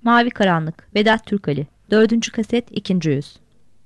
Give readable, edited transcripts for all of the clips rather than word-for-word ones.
Mavi Karanlık, Vedat Türkali, 4. kaset, 2. yüz.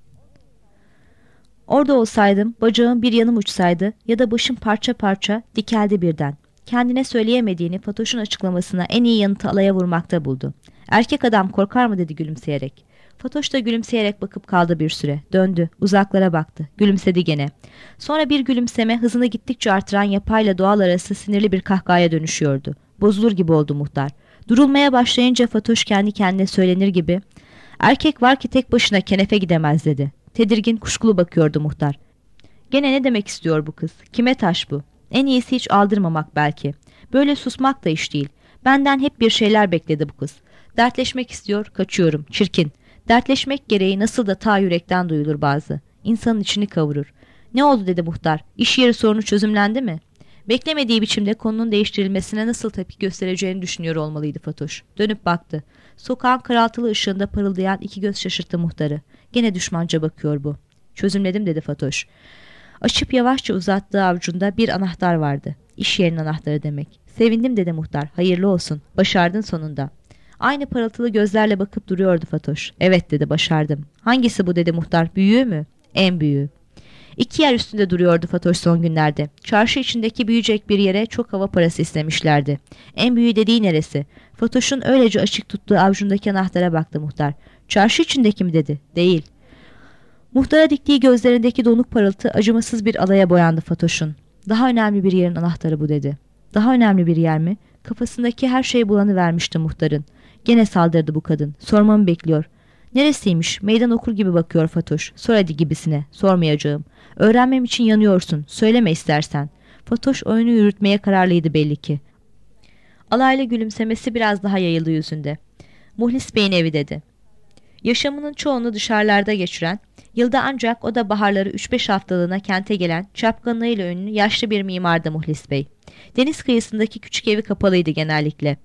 Orada olsaydım, bacağım bir yanım uçsaydı ya da başım parça parça dikeldi birden. Kendine söyleyemediğini Fatoş'un açıklamasına en iyi yanıtı alaya vurmakta buldu. Erkek adam korkar mı dedi gülümseyerek. Fatoş da gülümseyerek bakıp kaldı bir süre. Döndü, uzaklara baktı, gülümsedi gene. Sonra bir gülümseme hızını gittikçe artıran yapayla doğal arası sinirli bir kahkahaya dönüşüyordu. Bozulur gibi oldu muhtar. Durulmaya başlayınca Fatoş kendi kendine söylenir gibi "Erkek var ki tek başına kenefe gidemez" dedi. Tedirgin, kuşkulu bakıyordu muhtar. Gene ne demek istiyor bu kız? Kime taş bu? En iyisi hiç aldırmamak belki. Böyle susmak da iş değil. Benden hep bir şeyler bekledi bu kız. Dertleşmek istiyor, kaçıyorum. Çirkin. Dertleşmek gereği nasıl da ta yürekten duyulur bazı. İnsanın içini kavurur. Ne oldu dedi muhtar. İş yeri sorunu çözümlendi mi? Beklemediği biçimde konunun değiştirilmesine nasıl tepki göstereceğini düşünüyor olmalıydı Fatoş. Dönüp baktı. Sokağın karaltılı ışığında parıldayan iki göz şaşırttı muhtarı. Gene düşmanca bakıyor bu. Çözümledim dedi Fatoş. Açıp yavaşça uzattığı avucunda bir anahtar vardı. İş yerinin anahtarı demek. Sevindim dedi muhtar. Hayırlı olsun. Başardın sonunda. Aynı parıltılı gözlerle bakıp duruyordu Fatoş. Evet dedi, başardım. Hangisi bu dedi muhtar. Büyüğü mü? En büyüğü. İki yer üstünde duruyordu Fatoş son günlerde. Çarşı içindeki büyüyecek bir yere çok hava parası istemişlerdi. En büyüğü dediği neresi? Fatoş'un öylece açık tuttuğu avucundaki anahtara baktı muhtar. Çarşı içindeki mi dedi? Değil. Muhtara diktiği gözlerindeki donuk parıltı acımasız bir alaya boyandı Fatoş'un. Daha önemli bir yerin anahtarı bu dedi. Daha önemli bir yer mi? Kafasındaki her şey bulanıvermişti muhtarın. Gene saldırdı bu kadın. Sormamı bekliyor. Neresiymiş? Meydan okur gibi bakıyor Fatoş. Sor hadi gibisine. Sormayacağım. Öğrenmem için yanıyorsun. Söyleme istersen. Fatoş oyunu yürütmeye kararlıydı belli ki. Alaylı gülümsemesi biraz daha yayıldı yüzünde. Muhlis Bey'in evi dedi. Yaşamının çoğunu dışarılarda geçiren, yılda ancak o da baharları 3-5 haftalığına kente gelen, çapkınlığıyla ünlü yaşlı bir mimardı Muhlis Bey. Deniz kıyısındaki küçük evi kapalıydı genellikle.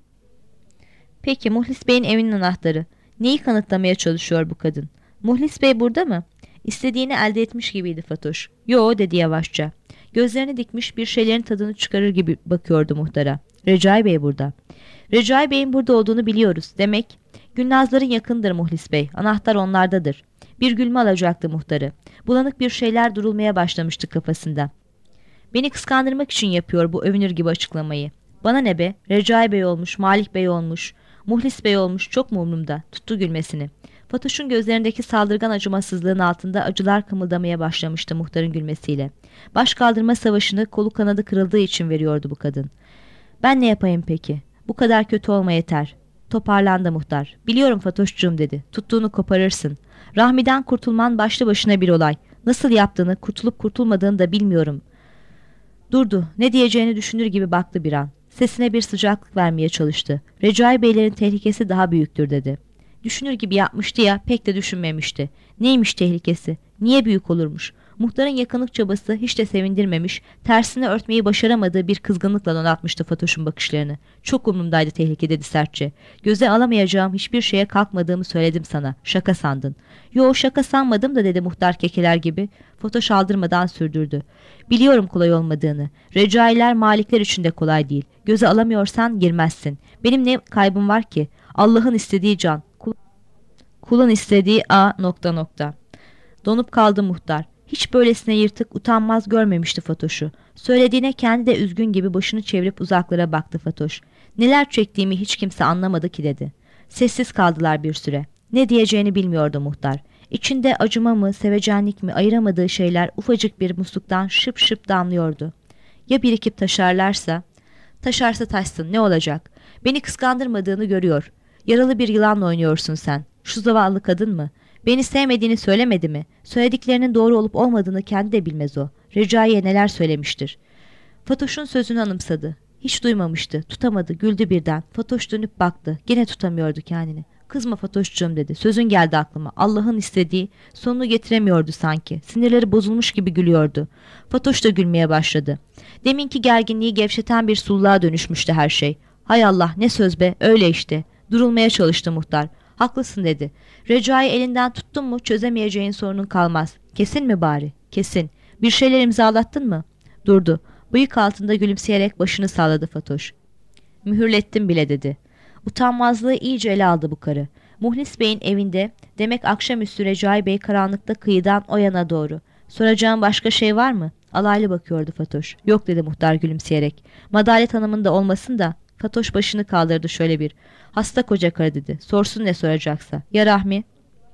Peki Muhlis Bey'in evinin anahtarı. Neyi kanıtlamaya çalışıyor bu kadın? Muhlis Bey burada mı? İstediğini elde etmiş gibiydi Fatoş. Yo dedi yavaşça. Gözlerini dikmiş bir şeylerin tadını çıkarır gibi bakıyordu muhtara. Recai Bey burada. Recai Bey'in burada olduğunu biliyoruz. Demek Gülnazların yakındır Muhlis Bey. Anahtar onlardadır. Bir gülme alacaktı muhtarı. Bulanık bir şeyler durulmaya başlamıştı kafasında. Beni kıskandırmak için yapıyor bu övünür gibi açıklamayı. Bana ne be? Recai Bey olmuş, Malik Bey olmuş, Muhlis Bey olmuş, çok mu umrumda? Tuttu gülmesini. Fatoş'un gözlerindeki saldırgan acımasızlığın altında acılar kımıldamaya başlamıştı muhtarın gülmesiyle. Baş kaldırma savaşını kolu kanadı kırıldığı için veriyordu bu kadın. Ben ne yapayım peki? Bu kadar kötü olma yeter. Toparlandı muhtar. Biliyorum Fatoşcuğum dedi. Tuttuğunu koparırsın. Rahmi'den kurtulman başlı başına bir olay. Nasıl yaptığını, kurtulup kurtulmadığını da bilmiyorum. Durdu. Ne diyeceğini düşünür gibi baktı bir an. Sesine bir sıcaklık vermeye çalıştı. Recai Beylerin tehlikesi daha büyüktür dedi. Düşünür gibi yapmıştı ya, pek de düşünmemişti. Neymiş tehlikesi? Niye büyük olurmuş? Muhtarın yakınlık çabası hiç de sevindirmemiş, tersine örtmeyi başaramadığı bir kızgınlıkla donatmıştı Fatoş'un bakışlarını. Çok umurumdaydı tehlike dedi sertçe. Göze alamayacağım hiçbir şeye kalkmadığımı söyledim sana. Şaka sandın. Yo, şaka sanmadım da dedi muhtar kekeler gibi. Fatoş aldırmadan sürdürdü. Biliyorum kolay olmadığını. Recailer malikler için de kolay değil. Göze alamıyorsan girmezsin. Benim ne kaybım var ki? Allah'ın istediği can. Kulun istediği a ... Donup kaldı muhtar. Hiç böylesine yırtık, utanmaz görmemişti Fatoş'u. Söylediğine kendi de üzgün gibi başını çevirip uzaklara baktı Fatoş. Neler çektiğimi hiç kimse anlamadı ki dedi. Sessiz kaldılar bir süre. Ne diyeceğini bilmiyordu muhtar. İçinde acıma mı, sevecenlik mi ayıramadığı şeyler ufacık bir musluktan şıp şıp damlıyordu. Ya birikip taşarlarsa? Taşarsa taşsın, ne olacak? Beni kıskandırmadığını görüyor. Yaralı bir yılanla oynuyorsun sen. Şu zavallı kadın mı? Beni sevmediğini söylemedi mi? Söylediklerinin doğru olup olmadığını kendi de bilmez o. Recai'ye neler söylemiştir. Fatoş'un sözünü anımsadı. Hiç duymamıştı. Tutamadı. Güldü birden. Fatoş dönüp baktı. Gene tutamıyordu kendini. Kızma Fatoşcuğum dedi. Sözün geldi aklıma. Allah'ın istediği sonunu getiremiyordu sanki. Sinirleri bozulmuş gibi gülüyordu. Fatoş da gülmeye başladı. Deminki gerginliği gevşeten bir sulluğa dönüşmüştü her şey. Hay Allah, ne söz be, öyle işte. Durulmaya çalıştı muhtar. Haklısın dedi. Recai elinden tuttun mu çözemeyeceğin sorunun kalmaz. Kesin mi bari? Kesin. Bir şeyler imzalattın mı? Durdu. Bıyık altında gülümseyerek başını salladı Fatoş. Mühürlettim bile dedi. Utanmazlığı iyice ele aldı bu karı. Muhlis Bey'in evinde, demek akşamüstü Recai Bey karanlıkta kıyıdan o yana doğru. Soracağın başka şey var mı? Alaylı bakıyordu Fatoş. Yok dedi muhtar gülümseyerek. Madalet Hanım'ın da olmasın da. Fatoş başını kaldırdı şöyle bir. Hasta koca karı dedi. Sorsun ne soracaksa. Ya Rahmi?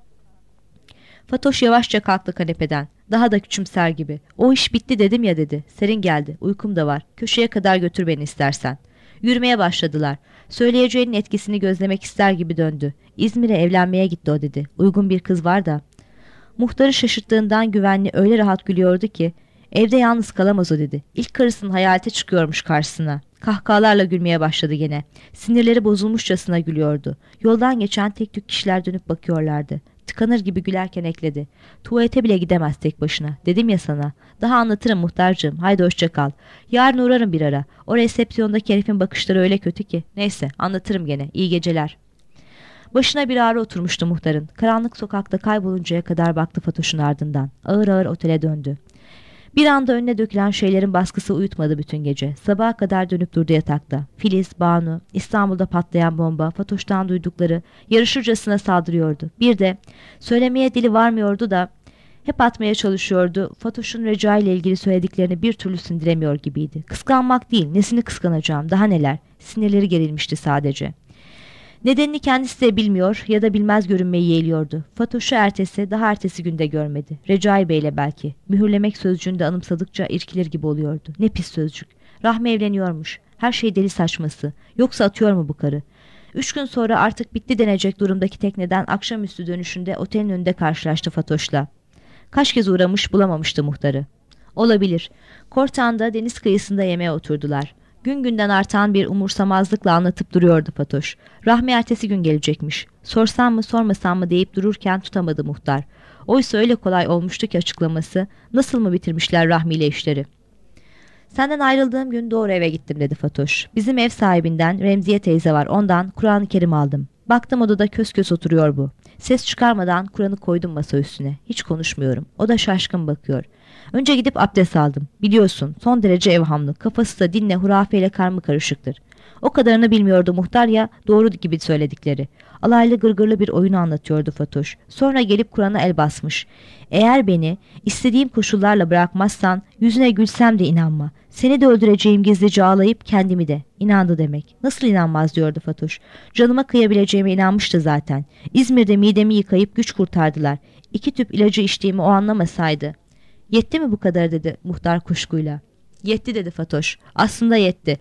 Fatoş yavaşça kalktı kanepeden. Daha da küçümser gibi. O iş bitti dedim ya dedi. Serin geldi. Uykum da var. Köşeye kadar götür beni istersen. Yürümeye başladılar. Söyleyeceğinin etkisini gözlemek ister gibi döndü. İzmir'e evlenmeye gitti o dedi. Uygun bir kız var da. Muhtarı şaşırttığından güvenli öyle rahat gülüyordu ki evde yalnız kalamaz o dedi. İlk karısının hayalete çıkıyormuş karşısına. Kahkahalarla gülmeye başladı gene. Sinirleri bozulmuşçasına gülüyordu. Yoldan geçen tek tük kişiler dönüp bakıyorlardı. Tıkanır gibi gülerken ekledi. Tuvalete bile gidemez tek başına. Dedim ya sana. Daha anlatırım muhtarcığım. Haydi hoşça kal. Yarın uğrarım bir ara. O resepsiyondaki herifin bakışları öyle kötü ki. Neyse anlatırım gene. İyi geceler. Başına bir ağrı oturmuştu muhtarın. Karanlık sokakta kayboluncaya kadar baktı Fatoş'un ardından. Ağır ağır otele döndü. Bir anda önüne dökülen şeylerin baskısı uyutmadı bütün gece. Sabaha kadar dönüp durdu yatakta. Filiz, Banu, İstanbul'da patlayan bomba, Fatoş'tan duydukları yarışırcasına saldırıyordu. Bir de söylemeye dili varmıyordu da hep atmaya çalışıyordu. Fatoş'un Recai ile ilgili söylediklerini bir türlü sindiremiyor gibiydi. Kıskanmak değil, nesini kıskanacağım, daha neler. Sinirleri gerilmişti sadece. Nedenini kendisi de bilmiyor ya da bilmez görünmeyi yeğliyordu. Fatoş'u daha ertesi günde görmedi. Recai Bey'le belki. Mühürlemek sözcüğünü de anımsadıkça irkilir gibi oluyordu. Ne pis sözcük. Rahmi evleniyormuş. Her şey deli saçması. Yoksa atıyor mu bu karı? 3 gün sonra artık bitti denecek durumdaki tekneden akşamüstü dönüşünde otelin önünde karşılaştı Fatoş'la. Kaç kez uğramış bulamamıştı muhtarı. Olabilir. Kortan'da deniz kıyısında yemeğe oturdular. Gün günden artan bir umursamazlıkla anlatıp duruyordu Fatoş. Rahmi ertesi gün gelecekmiş. Sorsam mı sormasam mı deyip dururken tutamadı muhtar. Oysa öyle kolay olmuştu ki açıklaması. Nasıl mı bitirmişler Rahmi ile işleri? Senden ayrıldığım gün doğru eve gittim dedi Fatoş. Bizim ev sahibinden Remziye teyze var, ondan Kur'an-ı Kerim aldım. Baktım odada kös kös oturuyor bu. Ses çıkarmadan Kur'an'ı koydum masa üstüne. Hiç konuşmuyorum. O da şaşkın bakıyor. Önce gidip abdest aldım. Biliyorsun son derece evhamlı. Kafası da dinle hurafeyle karmakarışıktır. O kadarını bilmiyordu muhtar ya, doğru gibi söyledikleri. Alaylı gırgırlı bir oyunu anlatıyordu Fatoş. Sonra gelip Kur'an'a el basmış. Eğer beni istediğim koşullarla bırakmazsan yüzüne gülsem de inanma. Seni de öldüreceğim gizlice ağlayıp kendimi de. İnandı demek. Nasıl inanmaz diyordu Fatoş. Canıma kıyabileceğime inanmıştı zaten. İzmir'de midemi yıkayıp güç kurtardılar. 2 tüp ilacı içtiğimi o anlamasaydı. Yetti mi bu kadar dedi muhtar kuşkuyla. Yetti dedi Fatoş. Aslında yetti.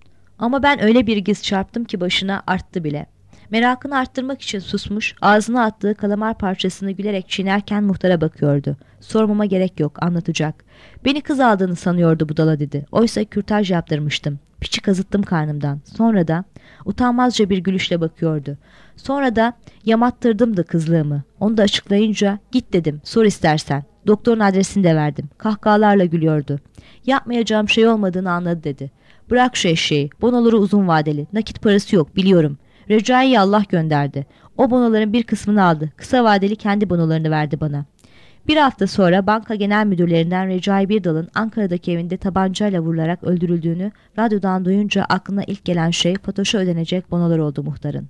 Ama ben öyle bir giz çarptım ki başına arttı bile. Merakını arttırmak için susmuş, ağzına attığı kalamar parçasını gülerek çiğnerken muhtara bakıyordu. Sormama gerek yok, anlatacak. Beni kız aldığını sanıyordu budala dedi. Oysa kürtaj yaptırmıştım. Piçi kazıttım karnımdan. Sonra da utanmazca bir gülüşle bakıyordu. Sonra da yamattırdım da kızlığımı. Onu da açıklayınca git dedim, sor istersen. Doktorun adresini de verdim. Kahkahalarla gülüyordu. Yapmayacağım şey olmadığını anladı dedi. Bırak şu eşeği. Bonoları uzun vadeli. Nakit parası yok biliyorum. Recai'yi Allah gönderdi. O bonoların bir kısmını aldı. Kısa vadeli kendi bonolarını verdi bana. Bir hafta sonra banka genel müdürlerinden Recai Birdal'ın Ankara'daki evinde tabancayla vurularak öldürüldüğünü radyodan duyunca aklına ilk gelen şey Fatoş'a ödenecek bonolar oldu muhtarın.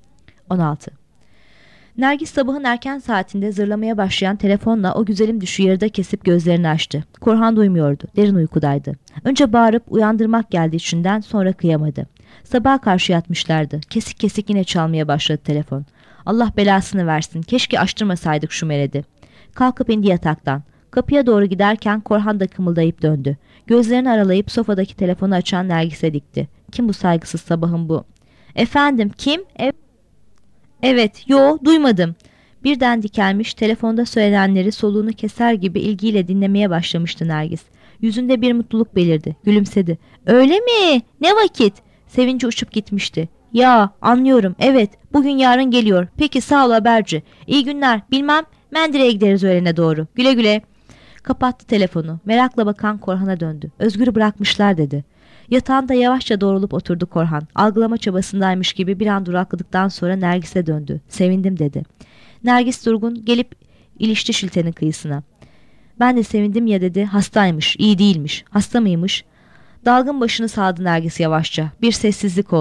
16. Nergis sabahın erken saatinde zırlamaya başlayan telefonla o güzelim düşü yarıda kesip gözlerini açtı. Korhan duymuyordu. Derin uykudaydı. Önce bağırıp uyandırmak geldi içinden, sonra kıyamadı. Sabaha karşı yatmışlardı. Kesik kesik yine çalmaya başladı telefon. Allah belasını versin. Keşke açtırmasaydık şu meredi. Kalkıp indi yataktan. Kapıya doğru giderken Korhan da kımıldayıp döndü. Gözlerini aralayıp sofadaki telefonu açan Nergis'e dikti. Kim bu saygısız sabahın bu? Efendim kim? Evet, duymadım. Birden dikelmiş, telefonda söylenenleri soluğunu keser gibi ilgiyle dinlemeye başlamıştı Nergis. Yüzünde bir mutluluk belirdi, gülümsedi. Öyle mi? Ne vakit? Sevinci uçup gitmişti. Ya, anlıyorum, evet, bugün yarın geliyor. Peki sağ ol haberci. İyi günler, bilmem, Mendire'ye gideriz öğlene doğru. Güle güle. Kapattı telefonu, merakla bakan Korhan'a döndü. Özgür'ü bırakmışlar dedi. Yatağında yavaşça doğrulup oturdu Korhan. Algılama çabasındaymış gibi bir an durakladıktan sonra Nergis'e döndü. Sevindim dedi. Nergis durgun gelip ilişti şiltenin kıyısına. Ben de sevindim ya dedi. Hastaymış, iyi değilmiş. Hasta mıymış? Dalgın başını sağdı Nergis yavaşça. Bir sessizlik oldu.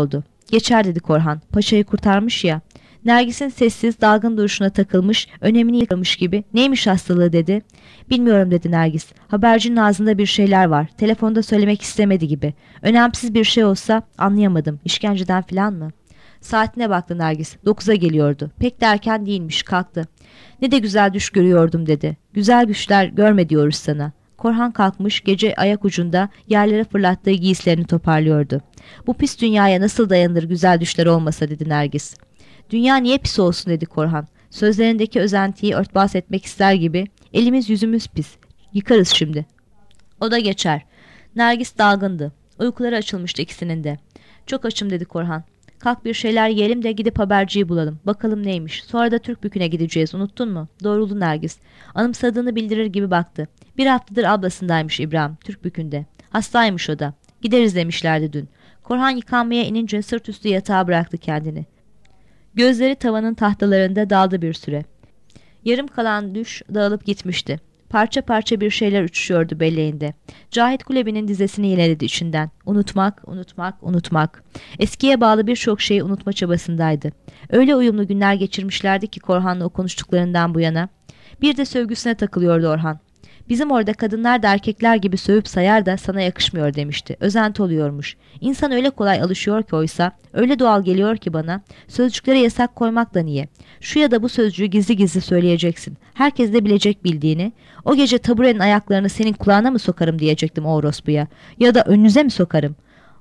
Geçer dedi Korhan. Paşayı kurtarmış ya. Nergis'in sessiz, dalgın duruşuna takılmış, önemini yıkamış gibi. Neymiş hastalığı dedi. Bilmiyorum dedi Nergis. Habercinin ağzında bir şeyler var. Telefonda söylemek istemedi gibi. Önemsiz bir şey olsa anlayamadım. İşkenceden falan mı? Saatine baktı Nergis. 9'a geliyordu. Pek de erken değilmiş, kalktı. Ne de güzel düş görüyordum dedi. Güzel güçler görme diyoruz sana. Korhan kalkmış, gece ayak ucunda yerlere fırlattığı giysilerini toparlıyordu. Bu pis dünyaya nasıl dayanır güzel düşler olmasa dedi Nergis. Dünya niye pis olsun dedi Korhan. Sözlerindeki özentiyi örtbas etmek ister gibi. Elimiz yüzümüz pis. Yıkarız şimdi. O da geçer. Nergis dalgındı. Uykuları açılmıştı ikisinin de. Çok açım dedi Korhan. Kalk bir şeyler yiyelim de gidip haberciyi bulalım. Bakalım neymiş. Sonra da Türkbükü'ne gideceğiz. Unuttun mu? Doğruldu Nergis. Anımsadığını bildirir gibi baktı. Bir haftadır ablasındaymış İbrahim. Türkbükü'nde. Hastaymış o da. Gideriz demişlerdi dün. Korhan yıkanmaya inince sırt üstü yatağa bıraktı kendini. Gözleri tavanın tahtalarında daldı bir süre. Yarım kalan düş dağılıp gitmişti. Parça parça bir şeyler uçuşuyordu belleğinde. Cahit Kulebi'nin dizesini yineledi içinden. Unutmak, unutmak, unutmak. Eskiye bağlı birçok şeyi unutma çabasındaydı. Öyle uyumlu günler geçirmişlerdi ki Korhan'la o konuştuklarından bu yana. Bir de sövgüsüne takılıyordu Orhan. Bizim orada kadınlar da erkekler gibi sövüp sayar da sana yakışmıyor demişti. Özenti oluyormuş. İnsan öyle kolay alışıyor ki oysa, öyle doğal geliyor ki bana, sözcüklere yasak koymak da niye? Şu ya da bu sözcüğü gizli gizli söyleyeceksin. Herkes de bilecek bildiğini. O gece taburenin ayaklarını senin kulağına mı sokarım diyecektim o orospuya. Ya da önünüze mi sokarım?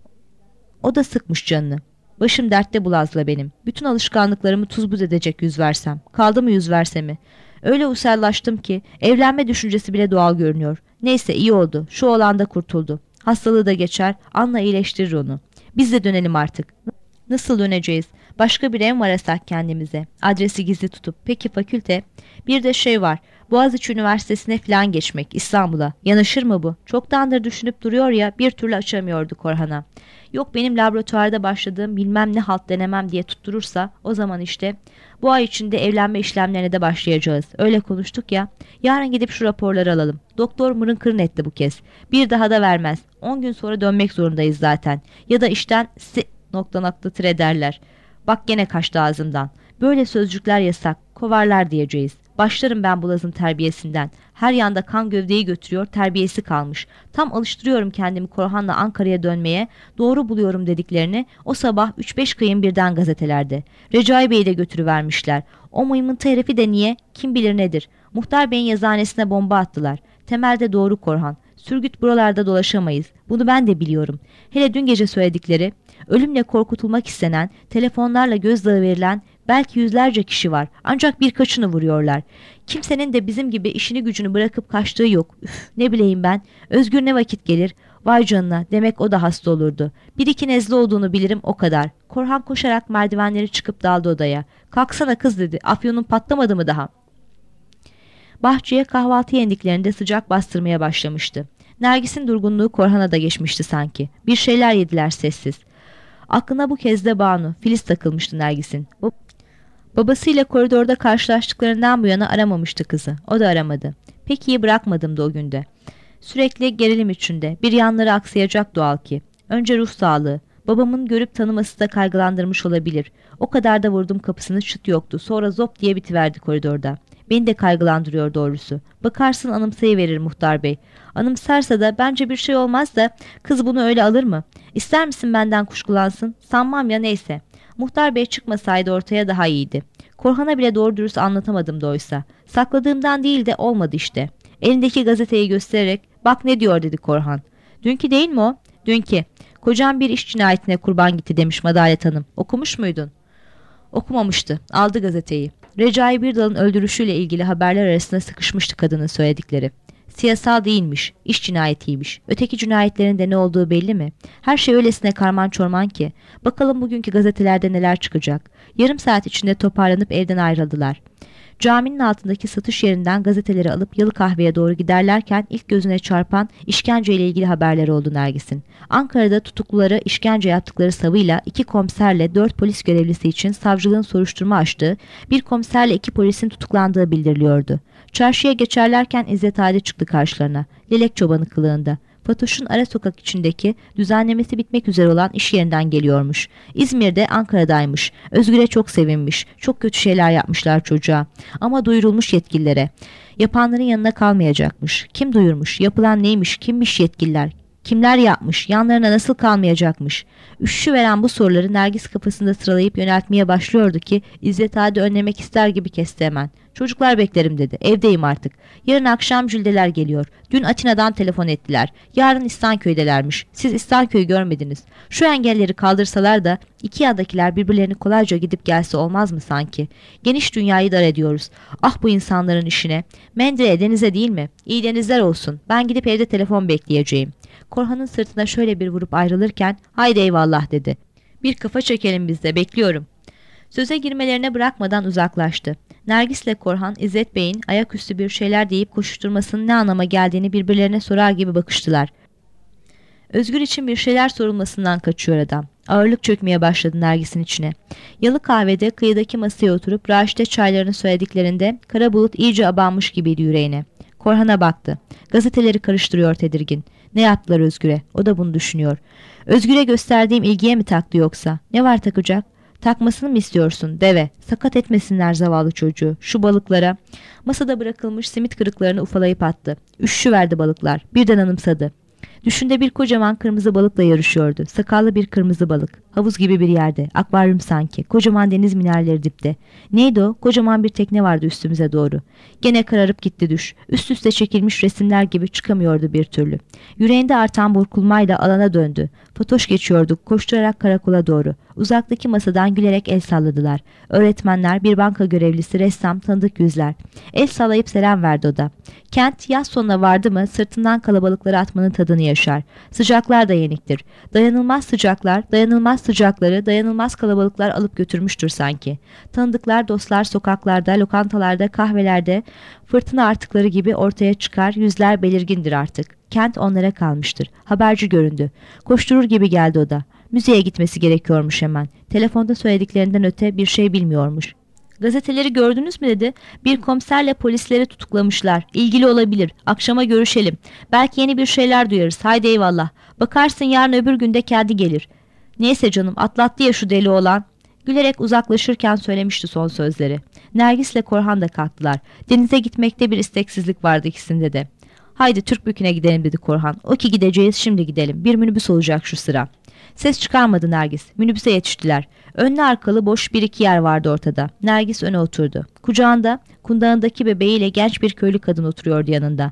O da sıkmış canını. Başım dertte bulazla benim. Bütün alışkanlıklarımı tuz buz edecek yüz versem. Kaldı mı yüz versemi? Öyle usallaştım ki evlenme düşüncesi bile doğal görünüyor. Neyse iyi oldu. Şu oğlan da kurtuldu. Hastalığı da geçer. Anla iyileştirir onu. Biz de dönelim artık. Nasıl döneceğiz? Başka bir ev mi arasak kendimize? Adresi gizli tutup. Peki fakülte? Bir de şey var. Boğaziçi Üniversitesi'ne falan geçmek. İstanbul'a. Yanaşır mı bu? Çoktandır düşünüp duruyor ya bir türlü açamıyordu Korhan'a. Yok benim laboratuvarda başladığım bilmem ne halt denemem diye tutturursa o zaman işte bu ay içinde evlenme işlemlerine de başlayacağız. Öyle konuştuk ya. Yarın gidip şu raporları alalım. Doktor mırın kırın etti bu kez. Bir daha da vermez. 10 gün sonra dönmek zorundayız zaten. Ya da işten tire derler. Bak gene kaçtı ağzımdan. Böyle sözcükler yasak. Kovarlar diyeceğiz. Başlarım ben bu Laz'ın terbiyesinden. Her yanda kan gövdeyi götürüyor, terbiyesi kalmış. Tam alıştırıyorum kendimi Korhan'la Ankara'ya dönmeye. Doğru buluyorum dediklerini o sabah 3-5 kıyım birden gazetelerde. Recai Bey'i de götürüvermişler. O mıymıntı herifi de niye? Kim bilir nedir? Muhtar Bey'in yazıhanesine bomba attılar. Temelde doğru Korhan. Sürgüt buralarda dolaşamayız. Bunu ben de biliyorum. Hele dün gece söyledikleri, ölümle korkutulmak istenen, telefonlarla gözdağı verilen belki yüzlerce kişi var. Ancak birkaçını vuruyorlar. Kimsenin de bizim gibi işini gücünü bırakıp kaçtığı yok. Üf, ne bileyim ben. Özgür ne vakit gelir? Vay canına, demek o da hasta olurdu. Bir iki nezle olduğunu bilirim o kadar. Korhan koşarak merdivenleri çıkıp daldı odaya. Kalksana kız dedi. Afyonun patlamadı mı daha? Bahçeye kahvaltı yendiklerinde sıcak bastırmaya başlamıştı. Nergis'in durgunluğu Korhan'a da geçmişti sanki. Bir şeyler yediler sessiz. Aklına bu kez de Banu, Filiz takılmıştı Nergis'in. Babasıyla koridorda karşılaştıklarından bu yana aramamıştı kızı. O da aramadı. Pek iyi bırakmadım da o günde. Sürekli gerilim içinde. Bir yanları aksayacak doğal ki. Önce ruh sağlığı. Babamın görüp tanıması da kaygılandırmış olabilir. O kadar da vurdum kapısını çıt yoktu. Sonra zop diye bitiverdi koridorda. Beni de kaygılandırıyor doğrusu. Bakarsın anımsayıverir muhtar bey. Anımsarsa da bence bir şey olmaz da kız bunu öyle alır mı? İster misin benden kuşkulansın? Sanmam ya neyse. Muhtar bey çıkmasaydı ortaya daha iyiydi. Korhan'a bile doğru dürüst anlatamadım da oysa. Sakladığımdan değil de olmadı işte. Elindeki gazeteyi göstererek bak ne diyor dedi Korhan. Dünkü değil mi o? Dünkü. Kocam bir iş cinayetine kurban gitti demiş Madalet Hanım. Okumuş muydun? Okumamıştı. Aldı gazeteyi. Recai Birdal'ın öldürüşüyle ilgili haberler arasında sıkışmıştı kadının söyledikleri. Siyasal değilmiş, iş cinayetiymiş. Öteki cinayetlerin de ne olduğu belli mi? Her şey öylesine karman çorman ki. Bakalım bugünkü gazetelerde neler çıkacak. Yarım saat içinde toparlanıp evden ayrıldılar. Caminin altındaki satış yerinden gazeteleri alıp Yalı Kahve'ye doğru giderlerken ilk gözüne çarpan işkenceyle ilgili haberler oldu Nergis'in. Ankara'da tutuklulara işkence yaptıkları savıyla 2 komiserle 4 polis görevlisi için savcılığın soruşturma açtığı, bir komiserle 2 polisin tutuklandığı bildiriliyordu. Çarşıya geçerlerken İzzet Ali çıktı karşılarına. Lelek çobanı kılığında. Fatoş'un ara sokak içindeki düzenlemesi bitmek üzere olan iş yerinden geliyormuş. İzmir'de, Ankara'daymış. Özgür'e çok sevinmiş. Çok kötü şeyler yapmışlar çocuğa. Ama duyurulmuş yetkililere. Yapanların yanına kalmayacakmış. Kim duyurmuş? Yapılan neymiş? Kimmiş yetkililer? Kimler yapmış? Yanlarına nasıl kalmayacakmış? Üşüşü veren bu soruları Nergis kafasında sıralayıp yöneltmeye başlıyordu ki İzzet Adi önlemek ister gibi kesti hemen. Çocuklar beklerim dedi. Evdeyim artık. Yarın akşam Jüldeler geliyor. Dün Atina'dan telefon ettiler. Yarın İhsanköy'delermiş. Siz İhsanköy'ü görmediniz. Şu engelleri kaldırsalar da iki yadakiler birbirlerini kolayca gidip gelse olmaz mı sanki? Geniş dünyayı dar ediyoruz. Ah bu insanların işine. Mendire'ye denize değil mi? İyi denizler olsun. Ben gidip evde telefon bekleyeceğim. Korhan'ın sırtına şöyle bir vurup ayrılırken haydi eyvallah dedi. Bir kafa çekelim biz de bekliyorum. Söze girmelerine bırakmadan uzaklaştı. Nergis'le Korhan, İzzet Bey'in ayaküstü bir şeyler deyip koşuşturmasının ne anlama geldiğini birbirlerine sorar gibi bakıştılar. Özgür için bir şeyler sorulmasından kaçıyor adam. Ağırlık çökmeye başladı Nergis'in içine. Yalı kahvede kıyıdaki masaya oturup Raşit'e çaylarını söylediklerinde kara bulut iyice abanmış gibiydi yüreğine. Korhan'a baktı. Gazeteleri karıştırıyor tedirgin. Ne yaptılar Özgür'e? O da bunu düşünüyor. Özgür'e gösterdiğim ilgiye mi taktı yoksa? Ne var takacak? Takmasını mı istiyorsun? Deve. Sakat etmesinler zavallı çocuğu. Şu balıklara. Masada bırakılmış simit kırıklarını ufalayıp attı. Üşüşüverdi balıklar. Birden anımsadı. Düşünde bir kocaman kırmızı balıkla yarışıyordu. Sakallı bir kırmızı balık. Havuz gibi bir yerde. Akvaryum sanki. Kocaman deniz mineralleri dipte. Neydi o? Kocaman bir tekne vardı üstümüze doğru. Gene kararıp gitti düş. Üst üste çekilmiş resimler gibi çıkamıyordu bir türlü. Yüreğinde artan burkulmayla alana döndü. Fatoş geçiyordu koşturarak karakola doğru. Uzaktaki masadan gülerek el salladılar. Öğretmenler, bir banka görevlisi, ressam, tanıdık yüzler. El sallayıp selam verdi o da. Kent yaz sonuna vardı mı sırtından kalabalıkları atmanın tadını yaşar. Sıcaklar da yeniktir. Dayanılmaz sıcaklar, dayanılmaz sıcakları, dayanılmaz kalabalıklar alıp götürmüştür sanki. Tanıdıklar, dostlar sokaklarda, lokantalarda, kahvelerde fırtına artıkları gibi ortaya çıkar, yüzler belirgindir artık. Kent onlara kalmıştır. Haberci göründü. Koşturur gibi geldi o da. Müzeye gitmesi gerekiyormuş hemen. Telefonda söylediklerinden öte bir şey bilmiyormuş. Gazeteleri gördünüz mü dedi. Bir komiserle polisleri tutuklamışlar. İlgili olabilir. Akşama görüşelim. Belki yeni bir şeyler duyarız. Haydi eyvallah. Bakarsın yarın öbür günde kendi gelir. Neyse canım atlattı ya şu deli olan. Gülerek uzaklaşırken söylemişti son sözleri. Nergis'le Korhan da kalktılar. Denize gitmekte bir isteksizlik vardı ikisinde de. Haydi Türkbükü'ne gidelim dedi Korhan. O ki gideceğiz şimdi gidelim. Bir minibüs olacak şu sıra. Ses çıkarmadı Nergis. Minibüse yetiştiler. Önlü arkalı boş bir iki yer vardı ortada. Nergis öne oturdu. Kucağında kundağındaki bebeğiyle genç bir köylü kadın oturuyordu yanında.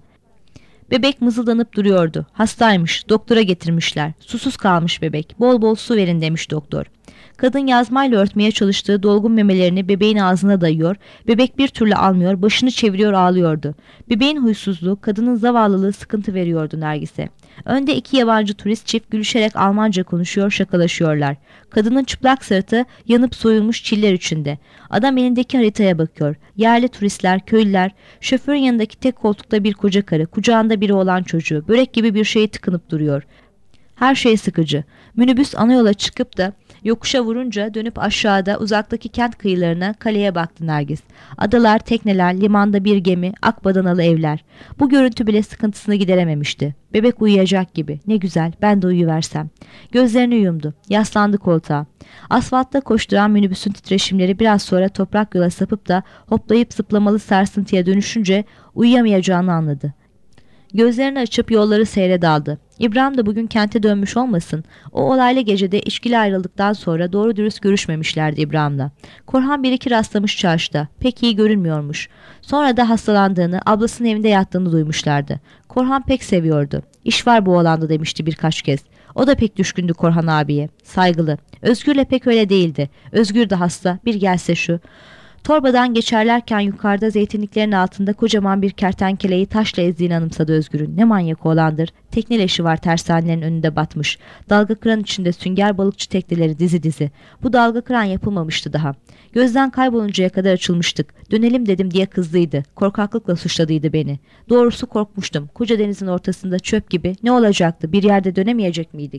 Bebek mızıldanıp duruyordu. Hastaymış. Doktora getirmişler. Susuz kalmış bebek. Bol bol su verin demiş doktor. Kadın yazmayla örtmeye çalıştığı dolgun memelerini bebeğin ağzına dayıyor. Bebek bir türlü almıyor. Başını çeviriyor ağlıyordu. Bebeğin huysuzluğu, kadının zavallılığı sıkıntı veriyordu Nergis'e. Önde iki yabancı turist çift gülüşerek Almanca konuşuyor, şakalaşıyorlar. Kadının çıplak sırtı yanıp soyulmuş çiller içinde. Adam elindeki haritaya bakıyor. Yerli turistler, köylüler, şoförün yanındaki tek koltukta bir koca karı, kucağında biri olan çocuğu, börek gibi bir şeye tıkınıp duruyor. Her şey sıkıcı. Minibüs ana yola çıkıp da yokuşa vurunca dönüp aşağıda uzaktaki kent kıyılarına, kaleye baktı Nergis. Adalar, tekneler, limanda bir gemi, akbadanalı evler. Bu görüntü bile sıkıntısını giderememişti. Bebek uyuyacak gibi. Ne güzel, ben de uyuversem. Gözlerini yumdu. Yaslandı koltuğa. Asfaltta koşturan minibüsün titreşimleri biraz sonra toprak yola sapıp da hoplayıp zıplamalı sarsıntıya dönüşünce uyuyamayacağını anladı. Gözlerini açıp yolları seyre daldı. İbrahim de bugün kente dönmüş olmasın. O olaylı gecede içkili ayrıldıktan sonra doğru dürüst görüşmemişlerdi İbrahim'le. Korhan bir iki rastlamış çarşıda. Pek iyi görünmüyormuş. Sonra da hastalandığını, ablasının evinde yattığını duymuşlardı. Korhan pek seviyordu. İş var bu oğlanda demişti birkaç kez. O da pek düşkündü Korhan abiye. Saygılı. Özgür'le pek öyle değildi. Özgür de hasta. Bir gelse şu. Torbadan geçerlerken yukarıda zeytinliklerin altında kocaman bir kertenkeleyi taşla ezdiğini anımsadı Özgür'ün. Ne manyak oğlandır. Tekne leşi var tersanelerin önünde batmış. Dalga kıran içinde sünger balıkçı tekneleri dizi dizi. Bu dalga kıran yapılmamıştı daha. Gözden kayboluncaya kadar açılmıştık. Dönelim dedim diye kızdıydı. Korkaklıkla suçladıydı beni. Doğrusu korkmuştum. Koca denizin ortasında çöp gibi. Ne olacaktı? Bir yerde dönemeyecek miydik?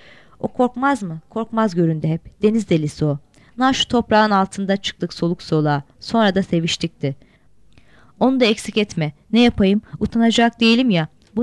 O korkmaz mı? Korkmaz göründü hep. Deniz delisi o. Şu toprağın altında çıktık soluk soluğa. Sonra da seviştikti. Onu da eksik etme. Ne yapayım? Utanacak değilim ya.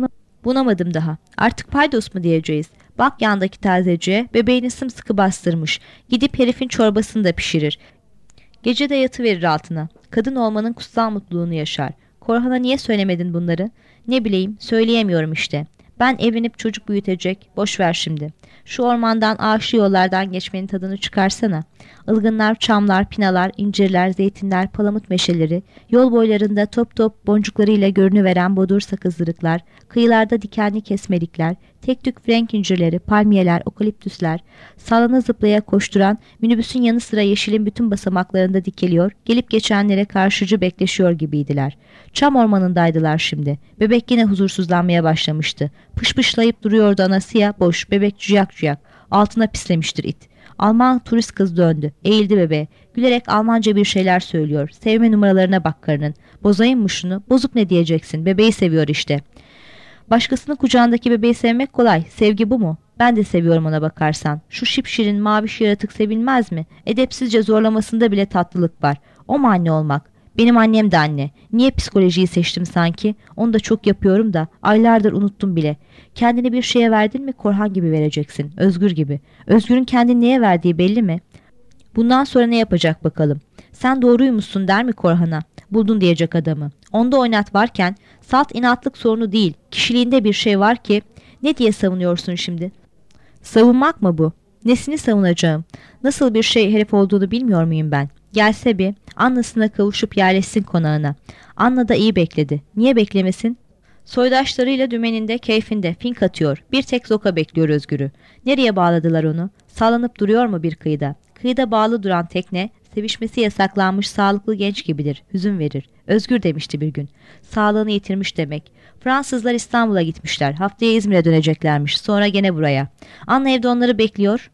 Bunamadım daha. Artık paydos mu diyeceğiz? Bak yandaki tazeciye bebeğini sımsıkı bastırmış. Gidip herifin çorbasını da pişirir. Gece de yatıverir altına. Kadın olmanın kutsal mutluluğunu yaşar. Korhan'a niye söylemedin bunları? Ne bileyim, söyleyemiyorum işte. Ben evlenip çocuk büyütecek, boş ver şimdi. Şu ormandan, ağaçlı yollardan geçmenin tadını çıkarsana. Ilgınlar, çamlar, pinalar, incirler, zeytinler, palamut meşeleri, yol boylarında top top boncuklarıyla görünüveren bodur sakızlırıklar, kıyılarda dikenli kesmelikler, tek tük frenk incirleri, palmiyeler, okaliptüsler, sallana zıplaya koşturan, minibüsün yanı sıra yeşilin bütün basamaklarında dikeliyor, gelip geçenlere karşıcı bekleşiyor gibiydiler. Çam ormanındaydılar şimdi. Bebek yine huzursuzlanmaya başlamıştı. Pışpışlayıp duruyordu anası ya, boş, bebek cüyak cüyak. Altına pislemiştir it. Alman turist kız döndü. Eğildi bebeğe. Gülerek Almanca bir şeyler söylüyor. Sevme numaralarına bak karının. Bozayım mı şunu? Bozuk ne diyeceksin? Bebeği seviyor işte. Başkasının kucağındaki bebeği sevmek kolay. Sevgi bu mu? Ben de seviyorum ona bakarsan. Şu şipşirin maviş yaratık sevilmez mi? Edepsizce zorlamasında bile tatlılık var. O mu anne olmak? Benim annem de anne. Niye psikolojiyi seçtim sanki? Onu da çok yapıyorum da aylardır unuttum bile. Kendini bir şeye verdin mi Korhan gibi vereceksin. Özgür gibi. Özgür'ün kendini neye verdiği belli mi? Bundan sonra ne yapacak bakalım. Sen doğruymuşsun der mi Korhan'a? Buldun diyecek adamı. Onda oynat varken salt inatlık sorunu değil. Kişiliğinde bir şey var ki ne diye savunuyorsun şimdi? Savunmak mı bu? Nesini savunacağım? Nasıl bir şey herif olduğunu bilmiyor muyum ben? Gelse bir, Anna'sına kavuşup yerleşsin konağına. Anna da iyi bekledi. Niye beklemesin? Soydaşlarıyla dümeninde, keyfinde, fink atıyor. Bir tek Zoka bekliyor Özgür'ü. Nereye bağladılar onu? Sallanıp duruyor mu bir kıyıda? Kıyıda bağlı duran tekne, sevişmesi yasaklanmış sağlıklı genç gibidir. Hüzün verir. Özgür demişti bir gün. Sağlığını yitirmiş demek. Fransızlar İstanbul'a gitmişler. Haftaya İzmir'e döneceklermiş. Sonra gene buraya. Anna evde onları bekliyor.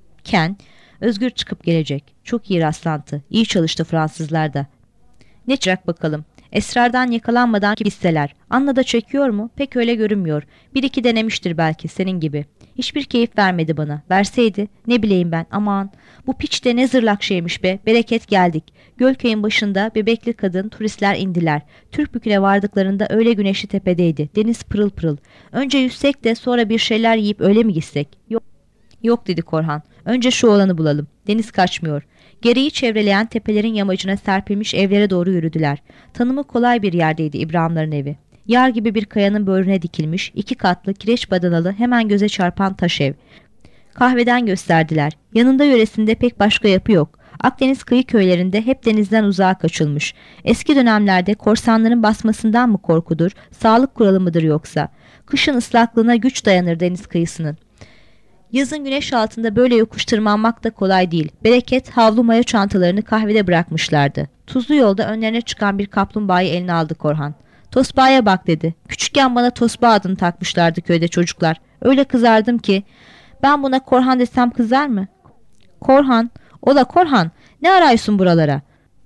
Özgür çıkıp gelecek. Çok iyi rastlantı. İyi çalıştı Fransızlar da. Ne çırak bakalım. Esrardan yakalanmadan hisseler. Anna da çekiyor mu? Pek öyle görünmüyor. Bir iki denemiştir belki senin gibi. Hiçbir keyif vermedi bana. Verseydi ne bileyim ben aman. Bu piç de ne zırlak şeymiş be. Bereket geldik. Gölköy'ün başında bebekli kadın turistler indiler. Türkbükü'ne vardıklarında öyle güneşli tepedeydi. Deniz pırıl pırıl. Önce yüzsek de sonra bir şeyler yiyip öyle mi gitsek? Yok dedi Korhan. Önce şu oğlanı bulalım. Deniz kaçmıyor. Gereği çevreleyen tepelerin yamacına serpilmiş evlere doğru yürüdüler. Tanımı kolay bir yerdeydi İbrahimlerin evi. Yar gibi bir kayanın böğrüne dikilmiş, 2 katlı, kireç badanalı, hemen göze çarpan taş ev. Kahveden gösterdiler. Yanında yöresinde pek başka yapı yok. Akdeniz kıyı köylerinde hep denizden uzağa kaçılmış. Eski dönemlerde korsanların basmasından mı korkudur, sağlık kuralı mıdır yoksa? Kışın ıslaklığına güç dayanır deniz kıyısının. Yazın güneş altında böyle yokuş tırmanmak da kolay değil. Bereket havlu maya çantalarını kahvede bırakmışlardı. Tuzlu yolda önlerine çıkan bir kaplumbağayı eline aldı Korhan. Tosbağaya bak dedi. Küçükken bana Tosbağa adını takmışlardı köyde çocuklar. Öyle kızardım ki. Ben buna Korhan desem kızar mı? Korhan, ola Korhan, ne arıyorsun buralara?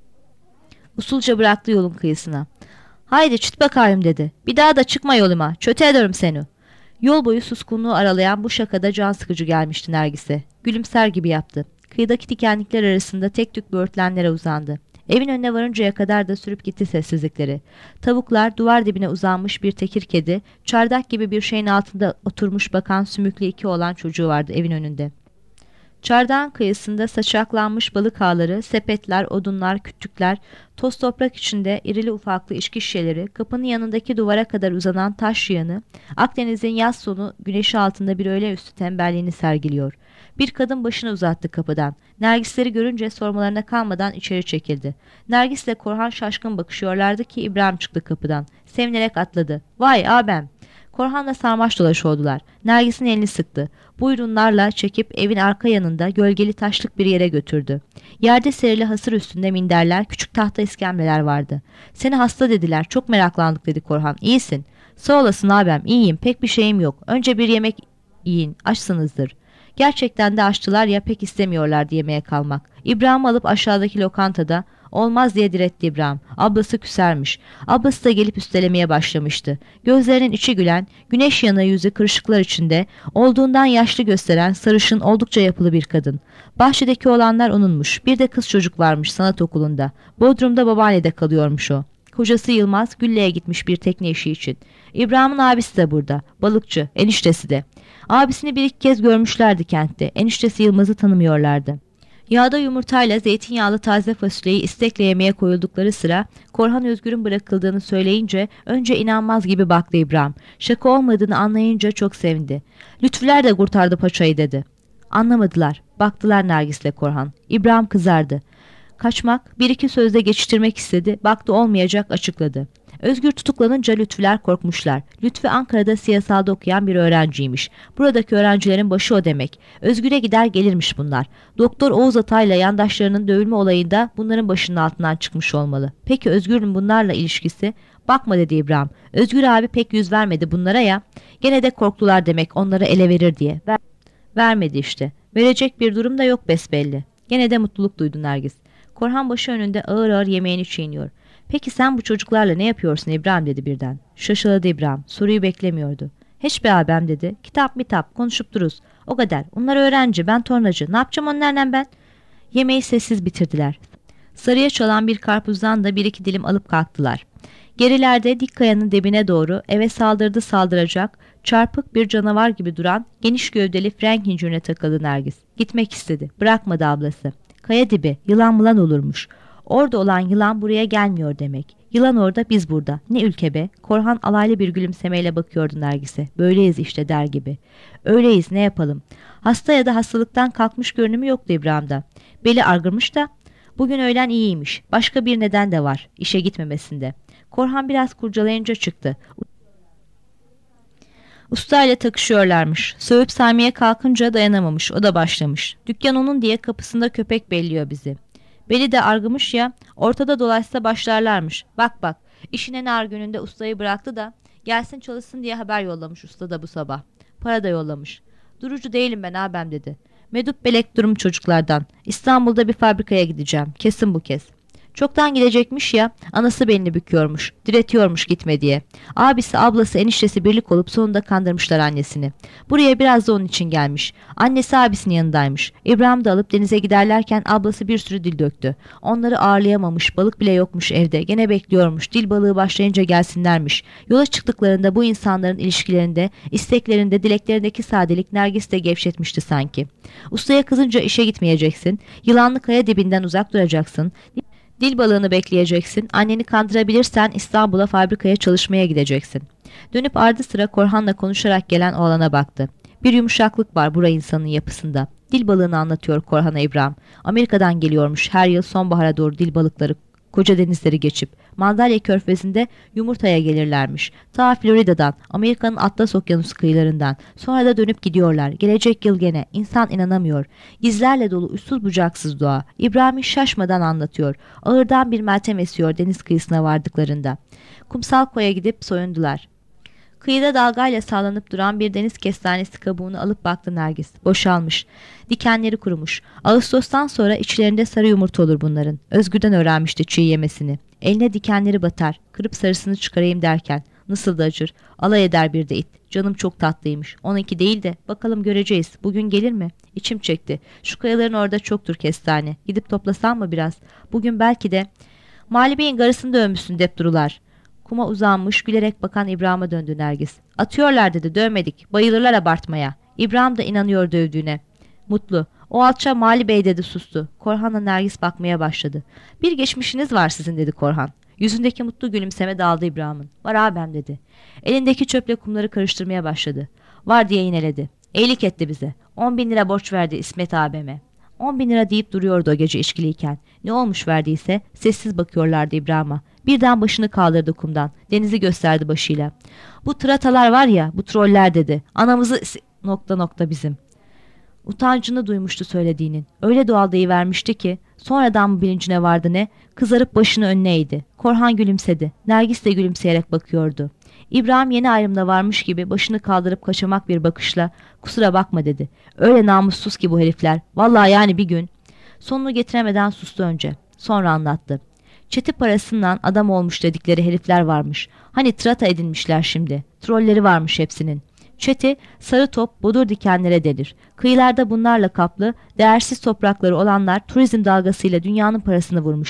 Usulca bıraktı yolun kıyısına. Haydi çıt bakayım dedi. Bir daha da çıkma yoluma, çöte ederim seni. Yol boyu suskunluğu aralayan bu şakada can sıkıcı gelmişti Nergis'e. Gülümser gibi yaptı. Kıyıdaki dikenlikler arasında tek tük böğürtlenlere uzandı. Evin önüne varıncaya kadar da sürüp gitti sessizlikleri. Tavuklar, duvar dibine uzanmış bir tekir kedi, çardak gibi bir şeyin altında oturmuş bakan sümüklü 2 oğlan çocuğu vardı evin önünde. Çardağın kıyısında saçaklanmış balık ağları, sepetler, odunlar, kütükler, toz toprak içinde irili ufaklı içki şişeleri, kapının yanındaki duvara kadar uzanan taş yığını, Akdeniz'in yaz sonu güneşi altında bir öğleüstü tembelliğini sergiliyor. Bir kadın başını uzattı kapıdan. Nergisleri görünce sormalarına kalmadan içeri çekildi. Nergis'le Korhan şaşkın bakışıyorlardı ki İbrahim çıktı kapıdan. Sevinerek atladı. Vay ağabeyim! Korhan'la sarmaş dolaş oldular. Nergis'in elini sıktı. Buyurunlarla çekip evin arka yanında gölgeli taşlık bir yere götürdü. Yerde serili hasır üstünde minderler, küçük tahta iskemleler vardı. Seni hasta dediler, çok meraklandık dedi Korhan. İyisin. Sağ olasın ağabeyim, iyiyim, pek bir şeyim yok. Önce bir yemek yiyin, açsınızdır. Gerçekten de açtılar ya pek istemiyorlardı yemeğe kalmak. İbrahim'i alıp aşağıdaki lokantada olmaz diye diretti İbrahim. Ablası küsermiş. Ablası da gelip üstelemeye başlamıştı. Gözlerinin içi gülen, güneş yanığı yüzü kırışıklar içinde, olduğundan yaşlı gösteren sarışın oldukça yapılı bir kadın. Bahçedeki olanlar onunmuş. Bir de kız çocuk varmış sanat okulunda. Bodrum'da babaannede kalıyormuş o. Kocası Yılmaz Güllü'ye gitmiş bir tekne işi için. İbrahim'in abisi de burada. Balıkçı, eniştesi de. Abisini bir iki kez görmüşlerdi kentte. Eniştesi Yılmaz'ı tanımıyorlardı. Yağda yumurtayla zeytinyağlı taze fasulyeyi istekle yemeye koyuldukları sıra Korhan Özgür'ün bırakıldığını söyleyince önce inanmaz gibi baktı İbrahim. Şaka olmadığını anlayınca çok sevindi. Lütfüler de kurtardı paçayı dedi. Anlamadılar. Baktılar Nergis'le Korhan. İbrahim kızardı. Kaçmak, bir iki sözle geçiştirmek istedi. Baktı olmayacak, açıkladı. Özgür tutuklanınca Lütfüler korkmuşlar. Lütfü Ankara'da siyasalda okuyan bir öğrenciymiş. Buradaki öğrencilerin başı o demek. Özgür'e gider gelirmiş bunlar. Doktor Oğuz Atay'la yandaşlarının dövülme olayında bunların başının altından çıkmış olmalı. Peki Özgür'ün bunlarla ilişkisi? Bakma dedi İbrahim. Özgür abi pek yüz vermedi bunlara ya. Gene de korktular demek onları ele verir diye. Vermedi işte. Verecek bir durum da yok besbelli. Gene de mutluluk duydu Nergis. Korhan başı önünde ağır ağır yemeğini çiğniyor. Peki sen bu çocuklarla ne yapıyorsun İbrahim dedi birden. Şaşaladı İbrahim. Soruyu beklemiyordu. Hiç be abim dedi. Kitap mitap konuşup dururuz. O kadar. Onlar öğrenci ben tornacı. Ne yapacağım onlarla ben? Yemeği sessiz bitirdiler. Sarıya çalan bir karpuzdan da bir iki dilim alıp kalktılar. Gerilerde dik kayanın dibine doğru eve saldıracak çarpık bir canavar gibi duran geniş gövdeli Frankenstein'e takıldı Nergis. Gitmek istedi. Bırakmadı ablası. Kaya dibi yılan mılan olurmuş. Orada olan yılan buraya gelmiyor demek. Yılan orada biz burada. Ne ülke be? Korhan alaylı bir gülümsemeyle bakıyordu Nergis'e. Böyleyiz işte der gibi. Öyleyiz ne yapalım. Hasta ya da hastalıktan kalkmış görünümü yoktu İbrahim'de. Beli argırmış da bugün öğlen iyiymiş. Başka bir neden de var işe gitmemesinde. Korhan biraz kurcalayınca çıktı. Ustayla takışıyorlarmış. Söğüp saymaya kalkınca dayanamamış. O da başlamış. Dükkan onun diye kapısında köpek belliyor bizi. Beli de argımış ya, ortada dolaşsa başlarlarmış. Bak bak, işin en ağır gününde ustayı bıraktı da gelsin çalışsın diye haber yollamış usta da bu sabah. Para da yollamış. Durucu değilim ben abim dedi. Medup belek durum çocuklardan. İstanbul'da bir fabrikaya gideceğim. Kesin bu kez. Çoktan gidecekmiş ya, anası belini büküyormuş, diretiyormuş gitme diye. Abisi, ablası, eniştesi birlik olup sonunda kandırmışlar annesini. Buraya biraz da onun için gelmiş. Annesi abisinin yanındaymış. İbrahim de alıp denize giderlerken ablası bir sürü dil döktü. Onları ağırlayamamış, balık bile yokmuş evde. Gene bekliyormuş, dil balığı başlayınca gelsinlermiş. Yola çıktıklarında bu insanların ilişkilerinde, isteklerinde, dileklerindeki sadelik Nergis de gevşetmişti sanki. Ustaya kızınca işe gitmeyeceksin, yılanlı kaya dibinden uzak duracaksın. Dil balığını bekleyeceksin. Anneni kandırabilirsen İstanbul'a fabrikaya çalışmaya gideceksin. Dönüp ardı sıra Korhan'la konuşarak gelen oğlana baktı. Bir yumuşaklık var buraya insanın yapısında. Dil balığını anlatıyor Korhan'a İbrahim. Amerika'dan geliyormuş her yıl sonbahara doğru dil balıkları koca denizleri geçip Mandalya Körfezi'nde yumurtaya gelirlermiş. Ta Florida'dan, Amerika'nın Atlas Okyanusu kıyılarından. Sonra da dönüp gidiyorlar. Gelecek yıl gene. İnsan inanamıyor. Gizlerle dolu uçsuz bucaksız doğa. İbrahim şaşmadan anlatıyor. Ağırdan bir meltem esiyor deniz kıyısına vardıklarında. Kumsal koya gidip soyundular. Kıyıda dalgayla sallanıp duran bir deniz kestanesi kabuğunu alıp baktı Nergis. Boşalmış. Dikenleri kurumuş. Ağustos'tan sonra içlerinde sarı yumurta olur bunların. Özgür'den öğrenmişti çiğ yemesini. Eline dikenleri batar. Kırıp sarısını çıkarayım derken. Nasıl da acır. Alay eder bir de it. Canım çok tatlıymış. 12 değil de bakalım göreceğiz. Bugün gelir mi? İçim çekti. Şu kayaların orada çoktur kestane. Gidip toplasam mı biraz? Bugün belki de. Mali Bey'in garısını dövmüşsün dep durular. Kuma uzanmış gülerek bakan İbrahim'e döndü Nergis. Atıyorlar dedi dövmedik. Bayılırlar abartmaya. İbrahim de inanıyor dövdüğüne. Mutlu. O alça Mali Bey dedi sustu. Korhan'la Nergis bakmaya başladı. Bir geçmişiniz var sizin dedi Korhan. Yüzündeki mutlu gülümseme dağıldı İbrahim'in. Var abim dedi. Elindeki çöple kumları karıştırmaya başladı. Var diye yineledi. İyilik etti bize. 10.000 lira borç verdi İsmet abime. 10.000 lira deyip duruyordu o gece içkiliyken. Ne olmuş verdiyse sessiz bakıyorlardı İbrahim'a. Birden başını kaldırdı kumdan. Denizi gösterdi başıyla. Bu tıratalar var ya, bu troller dedi. Anamızı bizim. Utancını duymuştu söylediğinin. Öyle doğal deyivermişti ki sonradan mı bilincine vardı ne? Kızarıp başını önüne eğdi. Korhan gülümsedi. Nergis de gülümseyerek bakıyordu. İbrahim yeni ayrımda varmış gibi başını kaldırıp kaçamak bir bakışla kusura bakma dedi. Öyle namussuz ki bu herifler. Vallahi yani bir gün. Sonunu getiremeden sustu önce. Sonra anlattı. Çeti parasından adam olmuş dedikleri herifler varmış. Hani trata edinmişler şimdi. Trolleri varmış hepsinin. Çeti sarı top bodur dikenlere delir. Kıyılarda bunlarla kaplı değersiz toprakları olanlar turizm dalgasıyla dünyanın parasını vurmuşlar.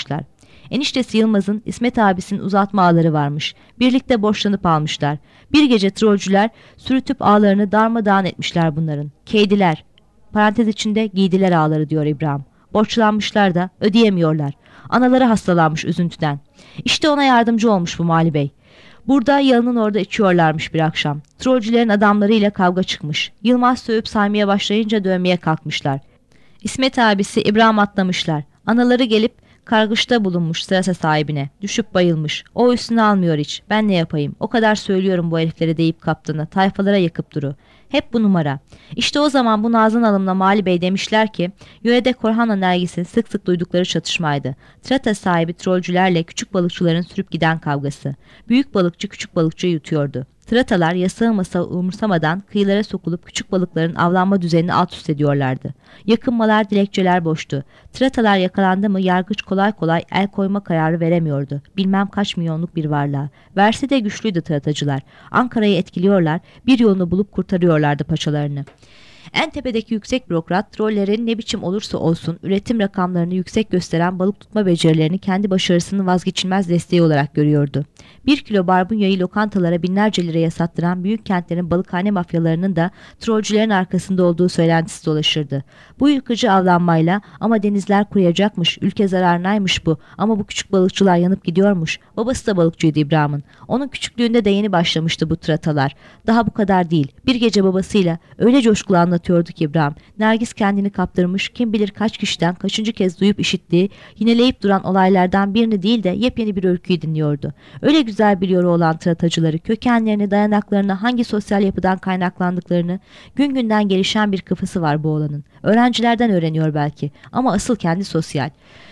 Eniştesi Yılmaz'ın İsmet abisinin uzatma ağları varmış. Birlikte borçlanıp almışlar. Bir gece trollcüler sürütüp ağlarını darmadağın etmişler bunların. Keydiler. Parantez içinde giydiler ağları diyor İbrahim. Borçlanmışlar da ödeyemiyorlar. Anaları hastalanmış üzüntüden. İşte ona yardımcı olmuş bu Mali Bey. Burada yalının orada içiyorlarmış bir akşam. Trollcülerin adamlarıyla kavga çıkmış. Yılmaz sövüp saymaya başlayınca dövmeye kalkmışlar. İsmet abisi İbrahim atlamışlar. Anaları gelip kargışta bulunmuş sırasa sahibine. Düşüp bayılmış. O üstüne almıyor hiç. Ben ne yapayım? O kadar söylüyorum bu heriflere deyip kaptığını. Tayfalara yakıp duru. Hep bu numara. İşte o zaman bu Nazan Hanım'la Mali Bey demişler ki yörede Korhan'la Nergis'in sık sık duydukları çatışmaydı. Trata sahibi trollcülerle küçük balıkçıların sürüp giden kavgası. Büyük balıkçı küçük balıkçıyı yutuyordu. Tratalar yasağı masa umursamadan kıyılara sokulup küçük balıkların avlanma düzenini alt üst ediyorlardı. Yakınmalar, dilekçeler boştu. Tratalar yakalandı mı yargıç kolay kolay el koyma kararı veremiyordu. Bilmem kaç milyonluk bir varlığa. Verse de güçlüydü tratacılar. Ankara'yı etkiliyorlar, bir yolunu bulup kurtarıyorlardı paçalarını. En tepedeki yüksek bürokrat trollerin ne biçim olursa olsun üretim rakamlarını yüksek gösteren balık tutma becerilerini kendi başarısının vazgeçilmez desteği olarak görüyordu. 1 kilo barbunyayı lokantalara binlerce liraya sattıran büyük kentlerin balıkhane mafyalarının da trollcülerin arkasında olduğu söylentisi dolaşırdı. Bu yıkıcı avlanmayla ama denizler kuruyacakmış, ülke zararınaymış bu ama bu küçük balıkçılar yanıp gidiyormuş. Babası da balıkçıydı İbrahim'in. Onun küçüklüğünde de yeni başlamıştı bu tratalar. Daha bu kadar değil. Bir gece babasıyla öyle coşkulu anlatıyordu ki İbrahim. Nergis kendini kaptırmış, kim bilir kaç kişiden kaçıncı kez duyup işittiği, yineleyip duran olaylardan birini değil de yepyeni bir öyküyü dinliyordu. Öyle güzel biliyor olan tratacıları, kökenlerini, dayanaklarını, hangi sosyal yapıdan kaynaklandıklarını, gün günden gelişen bir kafası var bu oğlanın. Öğrencilerden öğreniyor belki ama asıl kendi sosyal.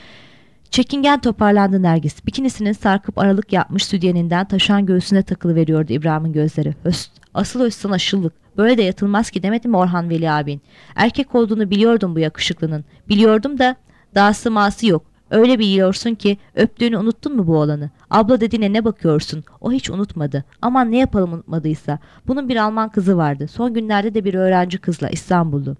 Çekingen toparlandı Nergis. Bikinisinin sarkıp aralık yapmış sütyeninden taşan göğsüne takılıveriyordu İbrahim'in gözleri. Asıl özsan aşıllık. Böyle de yatılmaz ki demedi mi Orhan Veli abin? Erkek olduğunu biliyordum bu yakışıklının. Biliyordum da dahası ması yok. Öyle biliyorsun ki öptüğünü unuttun mu bu oğlanı? Abla dediğine ne bakıyorsun? O hiç unutmadı. Aman ne yapalım unutmadıysa. Bunun bir Alman kızı vardı. Son günlerde de bir öğrenci kızla İstanbullu.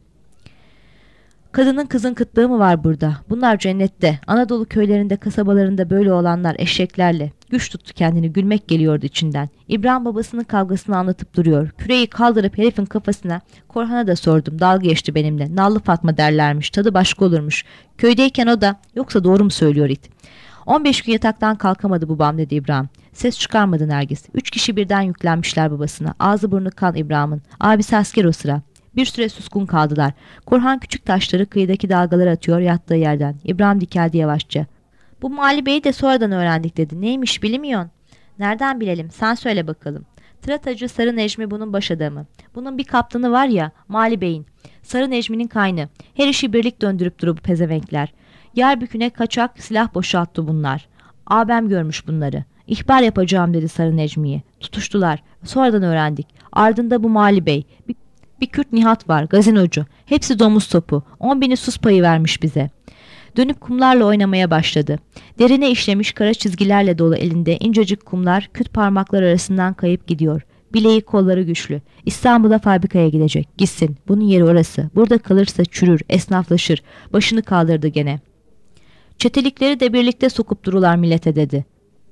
Kadının kızın kıtlığı mı var burada? Bunlar cennette. Anadolu köylerinde, kasabalarında böyle olanlar eşeklerle. Güç tuttu kendini, gülmek geliyordu içinden. İbrahim babasının kavgasını anlatıp duruyor. Küreği kaldırıp herifin kafasına, Korhan'a da sordum, dalga geçti benimle. Nallı Fatma derlermiş, tadı başka olurmuş. Köydeyken o da, yoksa doğru mu söylüyor it? 15 gün yataktan kalkamadı babam dedi İbrahim. Ses çıkarmadı Nergis. 3 kişi birden yüklenmişler babasına. Ağzı burnu kan İbrahim'in. Abisi asker o sıra. Bir süre suskun kaldılar. Korhan küçük taşları kıyıdaki dalgalara atıyor yattığı yerden. İbrahim dikeldi yavaşça. Bu Mali Bey'i de sonradan öğrendik dedi. Neymiş bilmiyorsun. Nereden bilelim sen söyle bakalım. Tratacı Sarı Necmi bunun baş adamı. Bunun bir kaptanı var ya Mali Bey'in. Sarı Necmi'nin kaynı. Her işi birlik döndürüp duru bu pezevenkler. Yerbüküne kaçak silah boşalttı bunlar. Abem görmüş bunları. İhbar yapacağım dedi Sarı Necmi'ye. Tutuştular. Sonradan öğrendik. Ardında bu Mali Bey. Bir Kürt Nihat var, gazinocu. Hepsi domuz topu. 10.000'i sus payı vermiş bize. Dönüp kumlarla oynamaya başladı. Derine işlemiş kara çizgilerle dolu elinde incecik kumlar küt parmaklar arasından kayıp gidiyor. Bileği kolları güçlü. İstanbul'a fabrikaya gidecek. Gitsin. Bunun yeri orası. Burada kalırsa çürür, esnaflaşır. Başını kaldırdı gene. Çetelikleri de birlikte sokup durular millete dedi.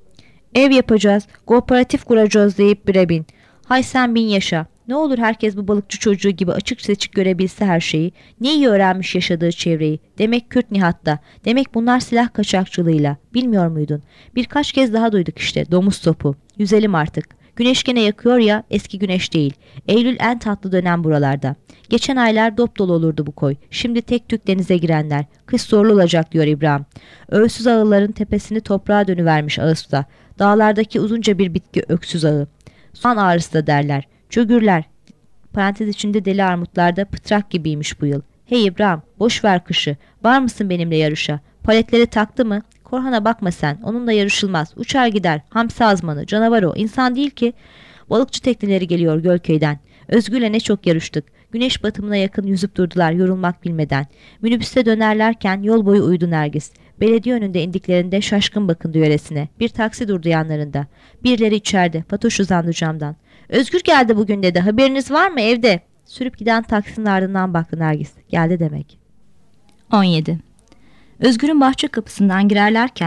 Ev yapacağız, kooperatif kuracağız deyip bire bin. Hay sen bin yaşa. Ne olur herkes bu balıkçı çocuğu gibi açık seçik görebilse her şeyi. Ne iyi öğrenmiş yaşadığı çevreyi. Demek Kürt Nihat'ta. Demek bunlar silah kaçakçılığıyla. Bilmiyor muydun? Birkaç kez daha duyduk işte. Domuz topu. Yüzelim artık. Güneş gene yakıyor ya eski güneş değil. Eylül en tatlı dönem buralarda. Geçen aylar dop dolu olurdu bu koy. Şimdi tek tük denize girenler. Kış zorlu olacak diyor İbrahim. Öğsüz ağıların tepesini toprağa dönüvermiş ağızda. Dağlardaki uzunca bir bitki öksüz ağı. Soğan ağrısı da derler. Çögürler. Parantez içinde deli armutlarda pıtrak gibiymiş bu yıl. Hey İbrahim boş ver kışı. Var mısın benimle yarışa? Paletleri taktı mı? Korhan'a bakma sen. Onunla yarışılmaz. Uçar gider. Hamsi azmanı. Canavar o. İnsan değil ki. Balıkçı tekneleri geliyor Gölköy'den. Özgür'le ne çok yarıştık. Güneş batımına yakın yüzüp durdular yorulmak bilmeden. Minibüste dönerlerken yol boyu uyudu Nergis. Belediye önünde indiklerinde şaşkın bakındı yöresine. Bir taksi durdu yanlarında. Birileri içeride. Fatoş uzandı camdan. Özgür geldi bugün dedi. Haberiniz var mı evde? Sürüp giden taksinin ardından baktı Nergis. Geldi demek. 17. Özgür'ün bahçe kapısından girerlerken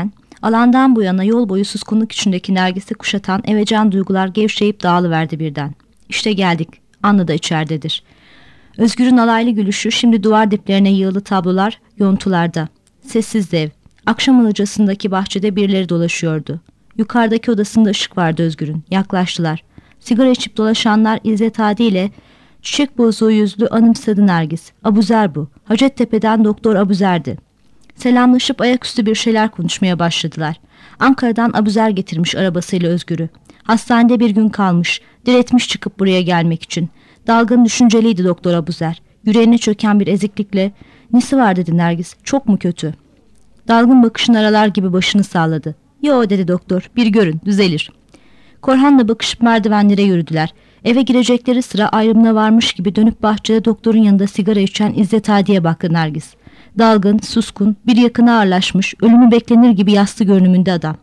Alandan bu yana yol boyu suskunluk içindeki Nergis'i kuşatan evecan duygular gevşeyip dağılıverdi birden. İşte geldik, Anna da içeridedir. Özgür'ün alaylı gülüşü şimdi duvar diplerine yığılı tablolar, yontularda. Sessizdi ev. Akşam alacasındaki bahçede birileri dolaşıyordu. Yukarıdaki odasında ışık vardı Özgür'ün. Yaklaştılar. Sigara içip dolaşanlar İzzet Adi ile çiçek bozuğu yüzlü anımsadı Nergis. Abuzer bu. Hacettepe'den Doktor Abuzer'di. Selamlaşıp ayaküstü bir şeyler konuşmaya başladılar. Ankara'dan Abuzer getirmiş arabasıyla Özgür'ü. Hastanede bir gün kalmış. Diretmiş çıkıp buraya gelmek için. Dalgın düşünceliydi Doktor Abuzer. Yüreğine çöken bir eziklikle "Nesi var?" dedi Nergis. "Çok mu kötü?" Dalgın bakışın aralar gibi başını salladı. "Yo," dedi doktor, "bir görün, düzelir." Korhan'la bakışıp merdivenlere yürüdüler. Eve girecekleri sıra ayrımına varmış gibi dönüp bahçede doktorun yanında sigara içen İzzet Adi'ye baktı Nergis. Dalgın, suskun, bir yakına ağırlaşmış, ölümü beklenir gibi yassı görünümünde adam.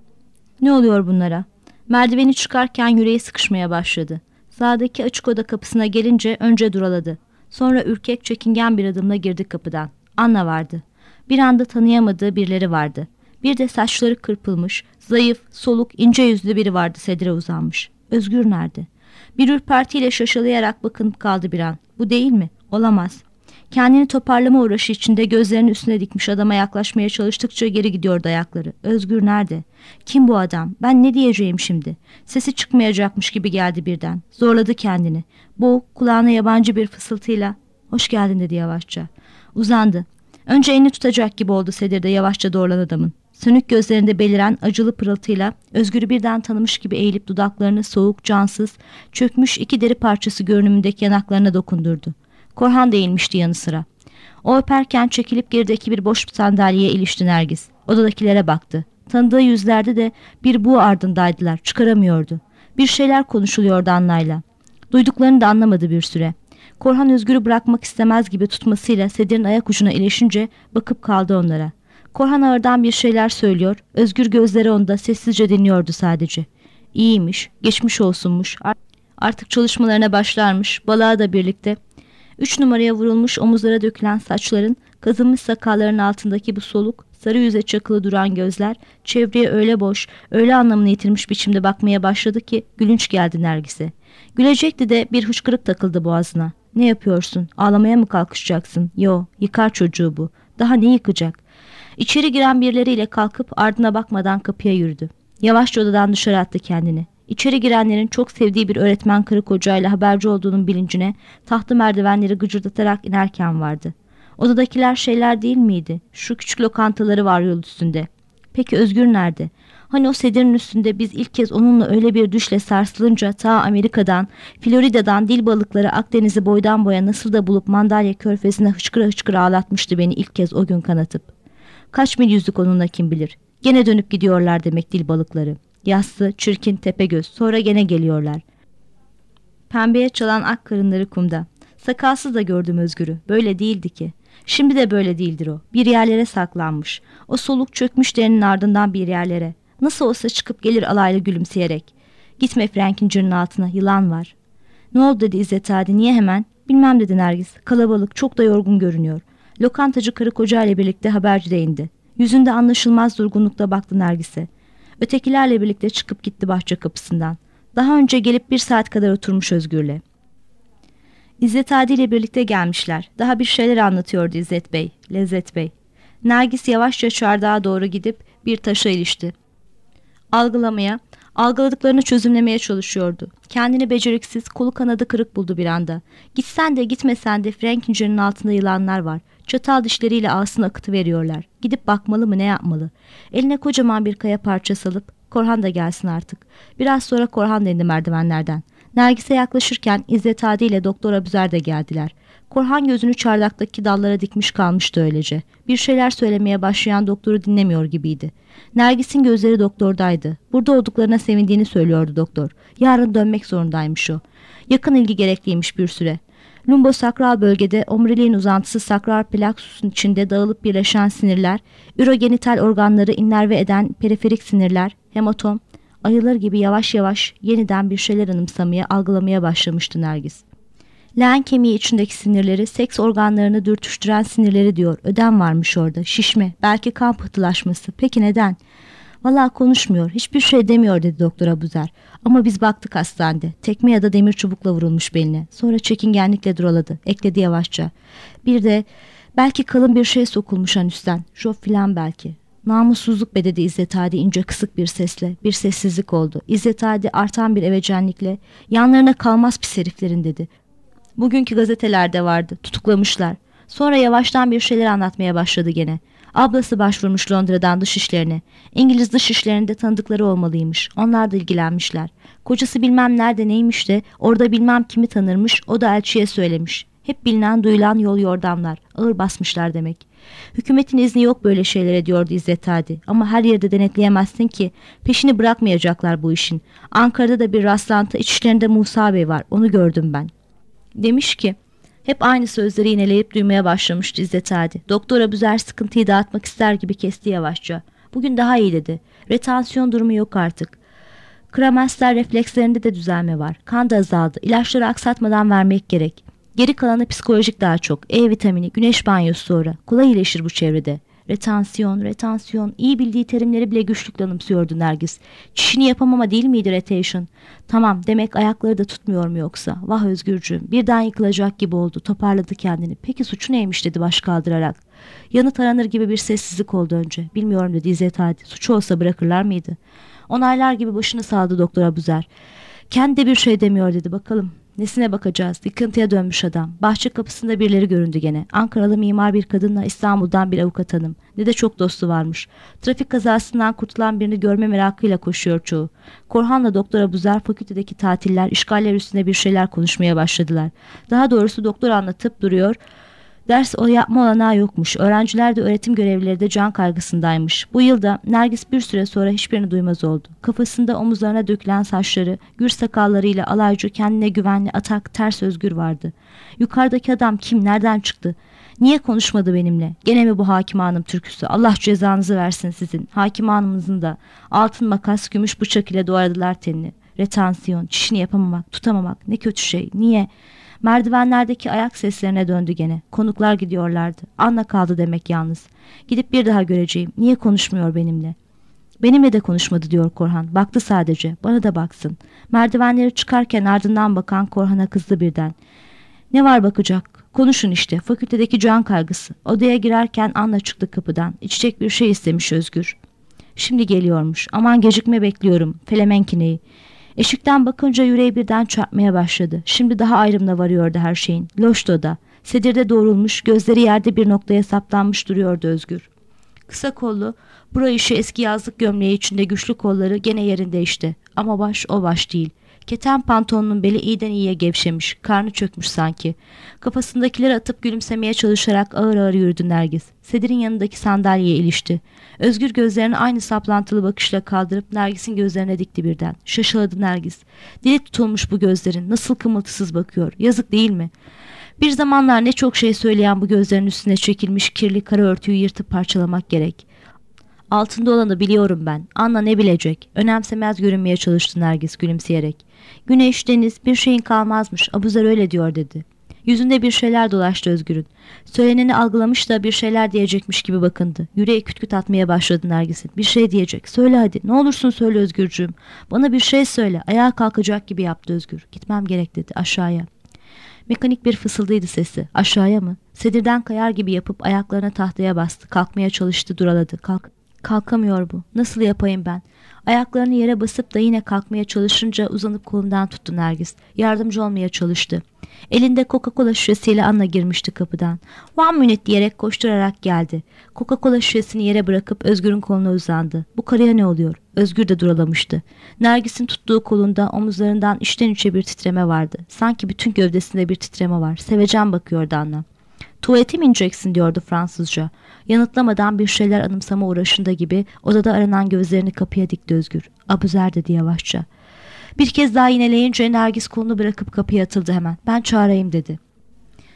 Ne oluyor bunlara? Merdiveni çıkarken yüreği sıkışmaya başladı. Sağdaki açık oda kapısına gelince önce duraladı. Sonra ürkek, çekingen bir adımla girdi kapıdan. Anna vardı. Bir anda tanıyamadığı birileri vardı. Bir de saçları kırpılmış, zayıf, soluk, ince yüzlü biri vardı sedire uzanmış. Özgür nerede? Bir ürpertiyle şaşalayarak bakınıp kaldı bir an. Bu değil mi? Olamaz. Kendini toparlama uğraşı içinde gözlerini üstüne dikmiş adama yaklaşmaya çalıştıkça geri gidiyordu ayakları. Özgür nerede? Kim bu adam? Ben ne diyeceğim şimdi? Sesi çıkmayacakmış gibi geldi birden. Zorladı kendini. Boğuk, kulağına yabancı bir fısıltıyla "Hoş geldin," dedi yavaşça. Uzandı. Önce elini tutacak gibi oldu sedirde yavaşça doğrulan adamın. Sönük gözlerinde beliren acılı pırıltıyla Özgür'ü birden tanımış gibi eğilip dudaklarını soğuk, cansız, çökmüş iki deri parçası görünümündeki yanaklarına dokundurdu. Korhan da eğilmişti yanı sıra. O öperken çekilip gerideki bir boş sandalyeye ilişti Nergis. Odadakilere baktı. Tanıdığı yüzlerde de bir buğu ardındaydılar. Çıkaramıyordu. Bir şeyler konuşuluyordu Anna'yla. Duyduklarını da anlamadı bir süre. Korhan Özgür'ü bırakmak istemez gibi tutmasıyla sedirin ayak ucuna ilişince bakıp kaldı onlara. Korhan ağırdan bir şeyler söylüyor. Özgür gözleri onda sessizce dinliyordu sadece. İyiymiş, geçmiş olsunmuş. Artık çalışmalarına başlarmış. Balığa da birlikte. 3 numaraya vurulmuş omuzlara dökülen saçların, kazınmış sakalların altındaki bu soluk, sarı yüze çakılı duran gözler, çevreye öyle boş, öyle anlamını yitirmiş biçimde bakmaya başladı ki gülünç geldi Nergis'e. Gülecekti de bir hıçkırık takıldı boğazına. "Ne yapıyorsun? Ağlamaya mı kalkışacaksın?" "Yo, yıkar çocuğu bu." "Daha ne yıkacak?" İçeri giren birileriyle kalkıp ardına bakmadan kapıya yürüdü. Yavaşça odadan dışarı attı kendini. İçeri girenlerin çok sevdiği bir öğretmen karı kocayla haberci olduğunun bilincine tahtlı merdivenleri gıcırdatarak inerken vardı. Odadakiler şeyler değil miydi? Şu küçük lokantaları var yol üstünde. Peki Özgür nerede? Hani o sedirin üstünde biz ilk kez onunla öyle bir düşle sarsılınca ta Amerika'dan, Florida'dan dil balıkları Akdeniz'i boydan boya nasıl da bulup Mandalya körfezine hıçkıra hıçkıra ağlatmıştı beni ilk kez o gün kanatıp. Kaç mil yüzlük onunla kim bilir. Gene dönüp gidiyorlar demek dil balıkları. Yassı, çirkin, tepegöz. Sonra gene geliyorlar. Pembeye çalan ak karınları kumda. Sakalsız da gördüm Özgür'ü. Böyle değildi ki. Şimdi de böyle değildir o. Bir yerlere saklanmış. O soluk çökmüş derinin ardından bir yerlere. Nasıl olsa çıkıp gelir alaylı gülümseyerek. "Gitme Frankincir'in altına, yılan var." "Ne oldu?" dedi İzzet Adi. "Niye hemen?" "Bilmem," dedi Nergis. "Kalabalık, çok da yorgun görünüyor." Lokantacı karı koca ile birlikte haberci de indi. Yüzünde anlaşılmaz durgunlukla baktı Nergis'e. Ötekilerle birlikte çıkıp gitti bahçe kapısından. Daha önce gelip 1 saat kadar oturmuş Özgür'le. İzzet Adi ile birlikte gelmişler. Daha bir şeyler anlatıyordu İzzet Bey, Lezzet Bey. Nergis yavaşça çardağa doğru gidip bir taşa ilişti. Algıladıklarını çözümlemeye çalışıyordu. Kendini beceriksiz, kolu kanadı kırık buldu bir anda. Gitsen de gitmesen de Frankincir'in altında yılanlar var. Çatal dişleriyle ağzını akıtıveriyorlar. Gidip bakmalı mı, ne yapmalı? Eline kocaman bir kaya parçası alıp Korhan da gelsin artık. Biraz sonra Korhan da indi merdivenlerden. Nergis'e yaklaşırken İzzet Adi ile Doktor Abuzer de geldiler. Korhan gözünü çardaktaki dallara dikmiş kalmıştı öylece. Bir şeyler söylemeye başlayan doktoru dinlemiyor gibiydi. Nergis'in gözleri doktordaydı. Burada olduklarına sevindiğini söylüyordu doktor. Yarın dönmek zorundaymış o. Yakın ilgi gerekliymiş bir süre. Lumbosakral bölgede omuriliğin uzantısı sakral plaksusun içinde dağılıp birleşen sinirler, ürogenital organları innerve eden periferik sinirler, hematom, ayılar gibi yavaş yavaş yeniden bir şeyler anımsamaya, algılamaya başlamıştı Nergis. Leğen kemiği içindeki sinirleri, seks organlarını dürtüştüren sinirleri diyor. Ödem varmış orada. Şişme, belki kan pıhtılaşması. Peki neden? Vallahi konuşmuyor, hiçbir şey demiyor dedi Doktor Abuzer. Ama biz baktık hastanede. Tekme ya da demir çubukla vurulmuş beline. Sonra çekingenlikle duraladı. Ekledi yavaşça. Bir de belki kalın bir şey sokulmuş anüsten. Job filan belki. Namussuzluk be dedi İzzet Adi ince kısık bir sesle. Bir sessizlik oldu. İzzet Adi artan bir evecenlikle yanlarına kalmaz pis heriflerin dedi. Bugünkü gazetelerde vardı. Tutuklamışlar. Sonra yavaştan bir şeyler anlatmaya başladı gene. Ablası başvurmuş Londra'dan dışişlerine. İngiliz dışişlerinde tanıdıkları olmalıymış. Onlar da ilgilenmişler. Kocası bilmem nerede neymiş de orada bilmem kimi tanırmış. O da elçiye söylemiş. Hep bilinen duyulan yol yordamlar. Ağır basmışlar demek. Hükümetin izni yok böyle şeylere diyordu İzzet Adi. Ama her yerde denetleyemezsin ki. Peşini bırakmayacaklar bu işin. Ankara'da da bir rastlantı, içişlerinde Musa Bey var. Onu gördüm ben. Demiş ki, hep aynı sözleri yineleyip duymaya başlamıştı İzzet Adi. Doktor Abuzer sıkıntıyı dağıtmak ister gibi kesti yavaşça. Bugün daha iyi dedi. Retansiyon durumu yok artık. Kramensler reflekslerinde de düzelme var. Kan da azaldı. İlaçları aksatmadan vermek gerek. Geri kalanı psikolojik daha çok. E vitamini, güneş banyosu sonra. Kolay iyileşir bu çevrede. Retansiyon. İyi bildiği terimleri bile güçlükle anımsıyordu Nergis. Çişini yapamama değil miydi retention? Tamam, demek ayakları da tutmuyor mu yoksa? Vah Özgürcüğüm, birden yıkılacak gibi oldu. Toparladı kendini. Peki suçu neymiş dedi baş kaldırarak. Yanıt aranır gibi bir sessizlik oldu önce. Bilmiyorum dedi İzzet Adi. Suçu olsa bırakırlar mıydı? Onaylar gibi başını sağladı Doktor Abuzer. Kendi de bir şey demiyor dedi. Bakalım. Nesine bakacağız? Yıkıntıya dönmüş adam. Bahçe kapısında birileri göründü gene. Ankaralı mimar bir kadınla İstanbul'dan bir avukat hanım. Ne de çok dostu varmış. Trafik kazasından kurtulan birini görme merakıyla koşuyor çoğu. Korhan'la Doktor Abuzer fakültedeki tatiller, işgaller üstünde bir şeyler konuşmaya başladılar. Daha doğrusu doktor anlatıp duruyor. Ders o yapma olanağı yokmuş. Öğrenciler de öğretim görevlileri de can kaygısındaymış. Bu yılda Nergis bir süre sonra hiçbirini duymaz oldu. Kafasında omuzlarına dökülen saçları, gür sakallarıyla alaycı kendine güvenli atak ters Özgür vardı. Yukarıdaki adam kim, nereden çıktı? Niye konuşmadı benimle? Gene mi bu Hakime Hanım türküsü? Allah cezanızı versin sizin. Hakime Hanım'ızın da altın makas, gümüş bıçak ile doğradılar tenini. Retansiyon, çişini yapamamak, tutamamak ne kötü şey. Niye? Merdivenlerdeki ayak seslerine döndü gene. Konuklar gidiyorlardı. Anna kaldı demek yalnız. Gidip bir daha göreceğim. Niye konuşmuyor benimle? Benimle de konuşmadı diyor Korhan. Baktı sadece. Bana da baksın. Merdivenleri çıkarken ardından bakan Korhan'a kızdı birden. Ne var bakacak? Konuşun işte. Fakültedeki can kaygısı. Odaya girerken Anna çıktı kapıdan. İçecek bir şey istemiş Özgür. Şimdi geliyormuş. Aman gecikme bekliyorum. Felemenkineyi. Eşikten bakınca yüreği birden çarpmaya başladı. Şimdi daha ayrımda varıyordu her şeyin. Loşto'da. Sedirde doğrulmuş, gözleri yerde bir noktaya saplanmış duruyordu Özgür. Kısa kollu, bura işi eski yazlık gömleği içinde güçlü kolları gene yerinde işte. Ama baş o baş değil. Keten pantolonunun beli iyiden iyiye gevşemiş, karnı çökmüş sanki. Kafasındakileri atıp gülümsemeye çalışarak ağır ağır yürüdü Nergis. Sedir'in yanındaki sandalyeye ilişti. Özgür gözlerini aynı saplantılı bakışla kaldırıp Nergis'in gözlerine dikti birden. Şaşaladı Nergis. Dili tutulmuş bu gözlerin, nasıl kımıltısız bakıyor, yazık değil mi? Bir zamanlar ne çok şey söyleyen bu gözlerin üstüne çekilmiş kirli kara örtüyü yırtıp parçalamak gerek. Altında olanı biliyorum ben. Anna ne bilecek? Önemsemez görünmeye çalıştı Nergis gülümseyerek. Güneş, deniz, bir şeyin kalmazmış. Abuzer öyle diyor dedi. Yüzünde bir şeyler dolaştı Özgür'ün. Söyleneni algılamış da bir şeyler diyecekmiş gibi bakındı. Yüreği küt küt atmaya başladı Nergis'in. Bir şey diyecek. Söyle hadi. Ne olursun söyle Özgürcüğüm. Bana bir şey söyle. Ayağa kalkacak gibi yaptı Özgür. Gitmem gerek dedi. Aşağıya. Mekanik bir fısıldıydı sesi. Aşağıya mı? Sedirden kayar gibi yapıp ayaklarına tahtaya bastı. Kalkmaya çalıştı, duraladı. Kalkamıyor bu. Nasıl yapayım ben? Ayaklarını yere basıp da yine kalkmaya çalışınca uzanıp kolundan tuttu Nergis. Yardımcı olmaya çalıştı. Elinde Coca-Cola şişesiyle Anna girmişti kapıdan. "One minute" diyerek koşturarak geldi. Coca-Cola şişesini yere bırakıp Özgür'ün koluna uzandı. Bu karıya ne oluyor? Özgür de duralamıştı. Nergis'in tuttuğu kolunda omuzlarından içten içe bir titreme vardı. Sanki bütün gövdesinde bir titreme var. Sevecen bakıyordu Anna. "Tuvalete mi ineceksin?" diyordu Fransızca. Yanıtlamadan bir şeyler anımsama uğraşında gibi odada aranan gözlerini kapıya dikti Özgür. "Abuzer" dedi yavaşça. Bir kez daha yineleyince Nergis kolunu bırakıp kapıya atıldı hemen. "Ben çağırayım" dedi.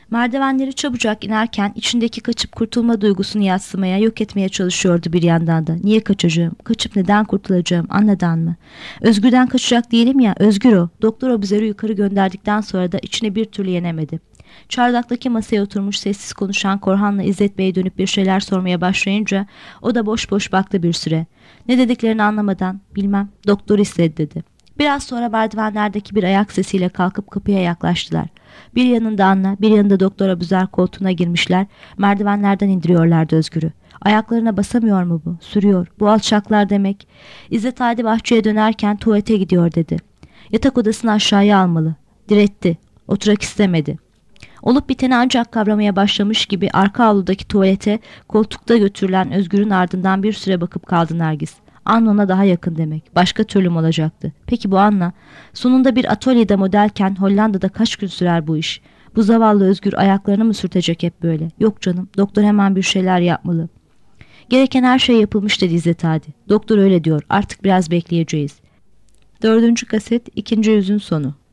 Merdivenleri çabucak inerken içindeki kaçıp kurtulma duygusunu yadsımaya, yok etmeye çalışıyordu bir yandan da. Niye kaçacağım? Kaçıp neden kurtulacağım? Anladan mı? Özgür'den kaçacak değilim ya. Özgür o. Doktor Abuzer'i yukarı gönderdikten sonra da içine bir türlü yenemedi. Çardaktaki masaya oturmuş sessiz konuşan Korhan'la İzzet Bey'e dönüp bir şeyler sormaya başlayınca o da boş boş baktı bir süre. Ne dediklerini anlamadan bilmem doktor istedi dedi. Biraz sonra merdivenlerdeki bir ayak sesiyle kalkıp kapıya yaklaştılar. Bir yanında Anna, bir yanında Doktor Abuzer koltuğuna girmişler, merdivenlerden indiriyorlardı Özgür'ü. Ayaklarına basamıyor mu bu? Sürüyor. Bu alçaklar demek. İzzet Hadi bahçeye dönerken tuvalete gidiyor dedi. Yatak odasını aşağıya almalı. Diretti. Oturak istemedi. Olup biteni ancak kavramaya başlamış gibi arka avludaki tuvalete koltukta götürülen Özgür'ün ardından bir süre bakıp kaldı Nergis. Anna ona daha yakın demek. Başka türlü mü olacaktı? Peki bu Anna? Sonunda bir atölyede modelken Hollanda'da kaç gün sürer bu iş? Bu zavallı Özgür ayaklarını mı sürtecek hep böyle? Yok canım, doktor hemen bir şeyler yapmalı. Gereken her şey yapılmış dedi İzzet Hadi. Doktor öyle diyor, artık biraz bekleyeceğiz. 4. kaset 2. yüzün sonu.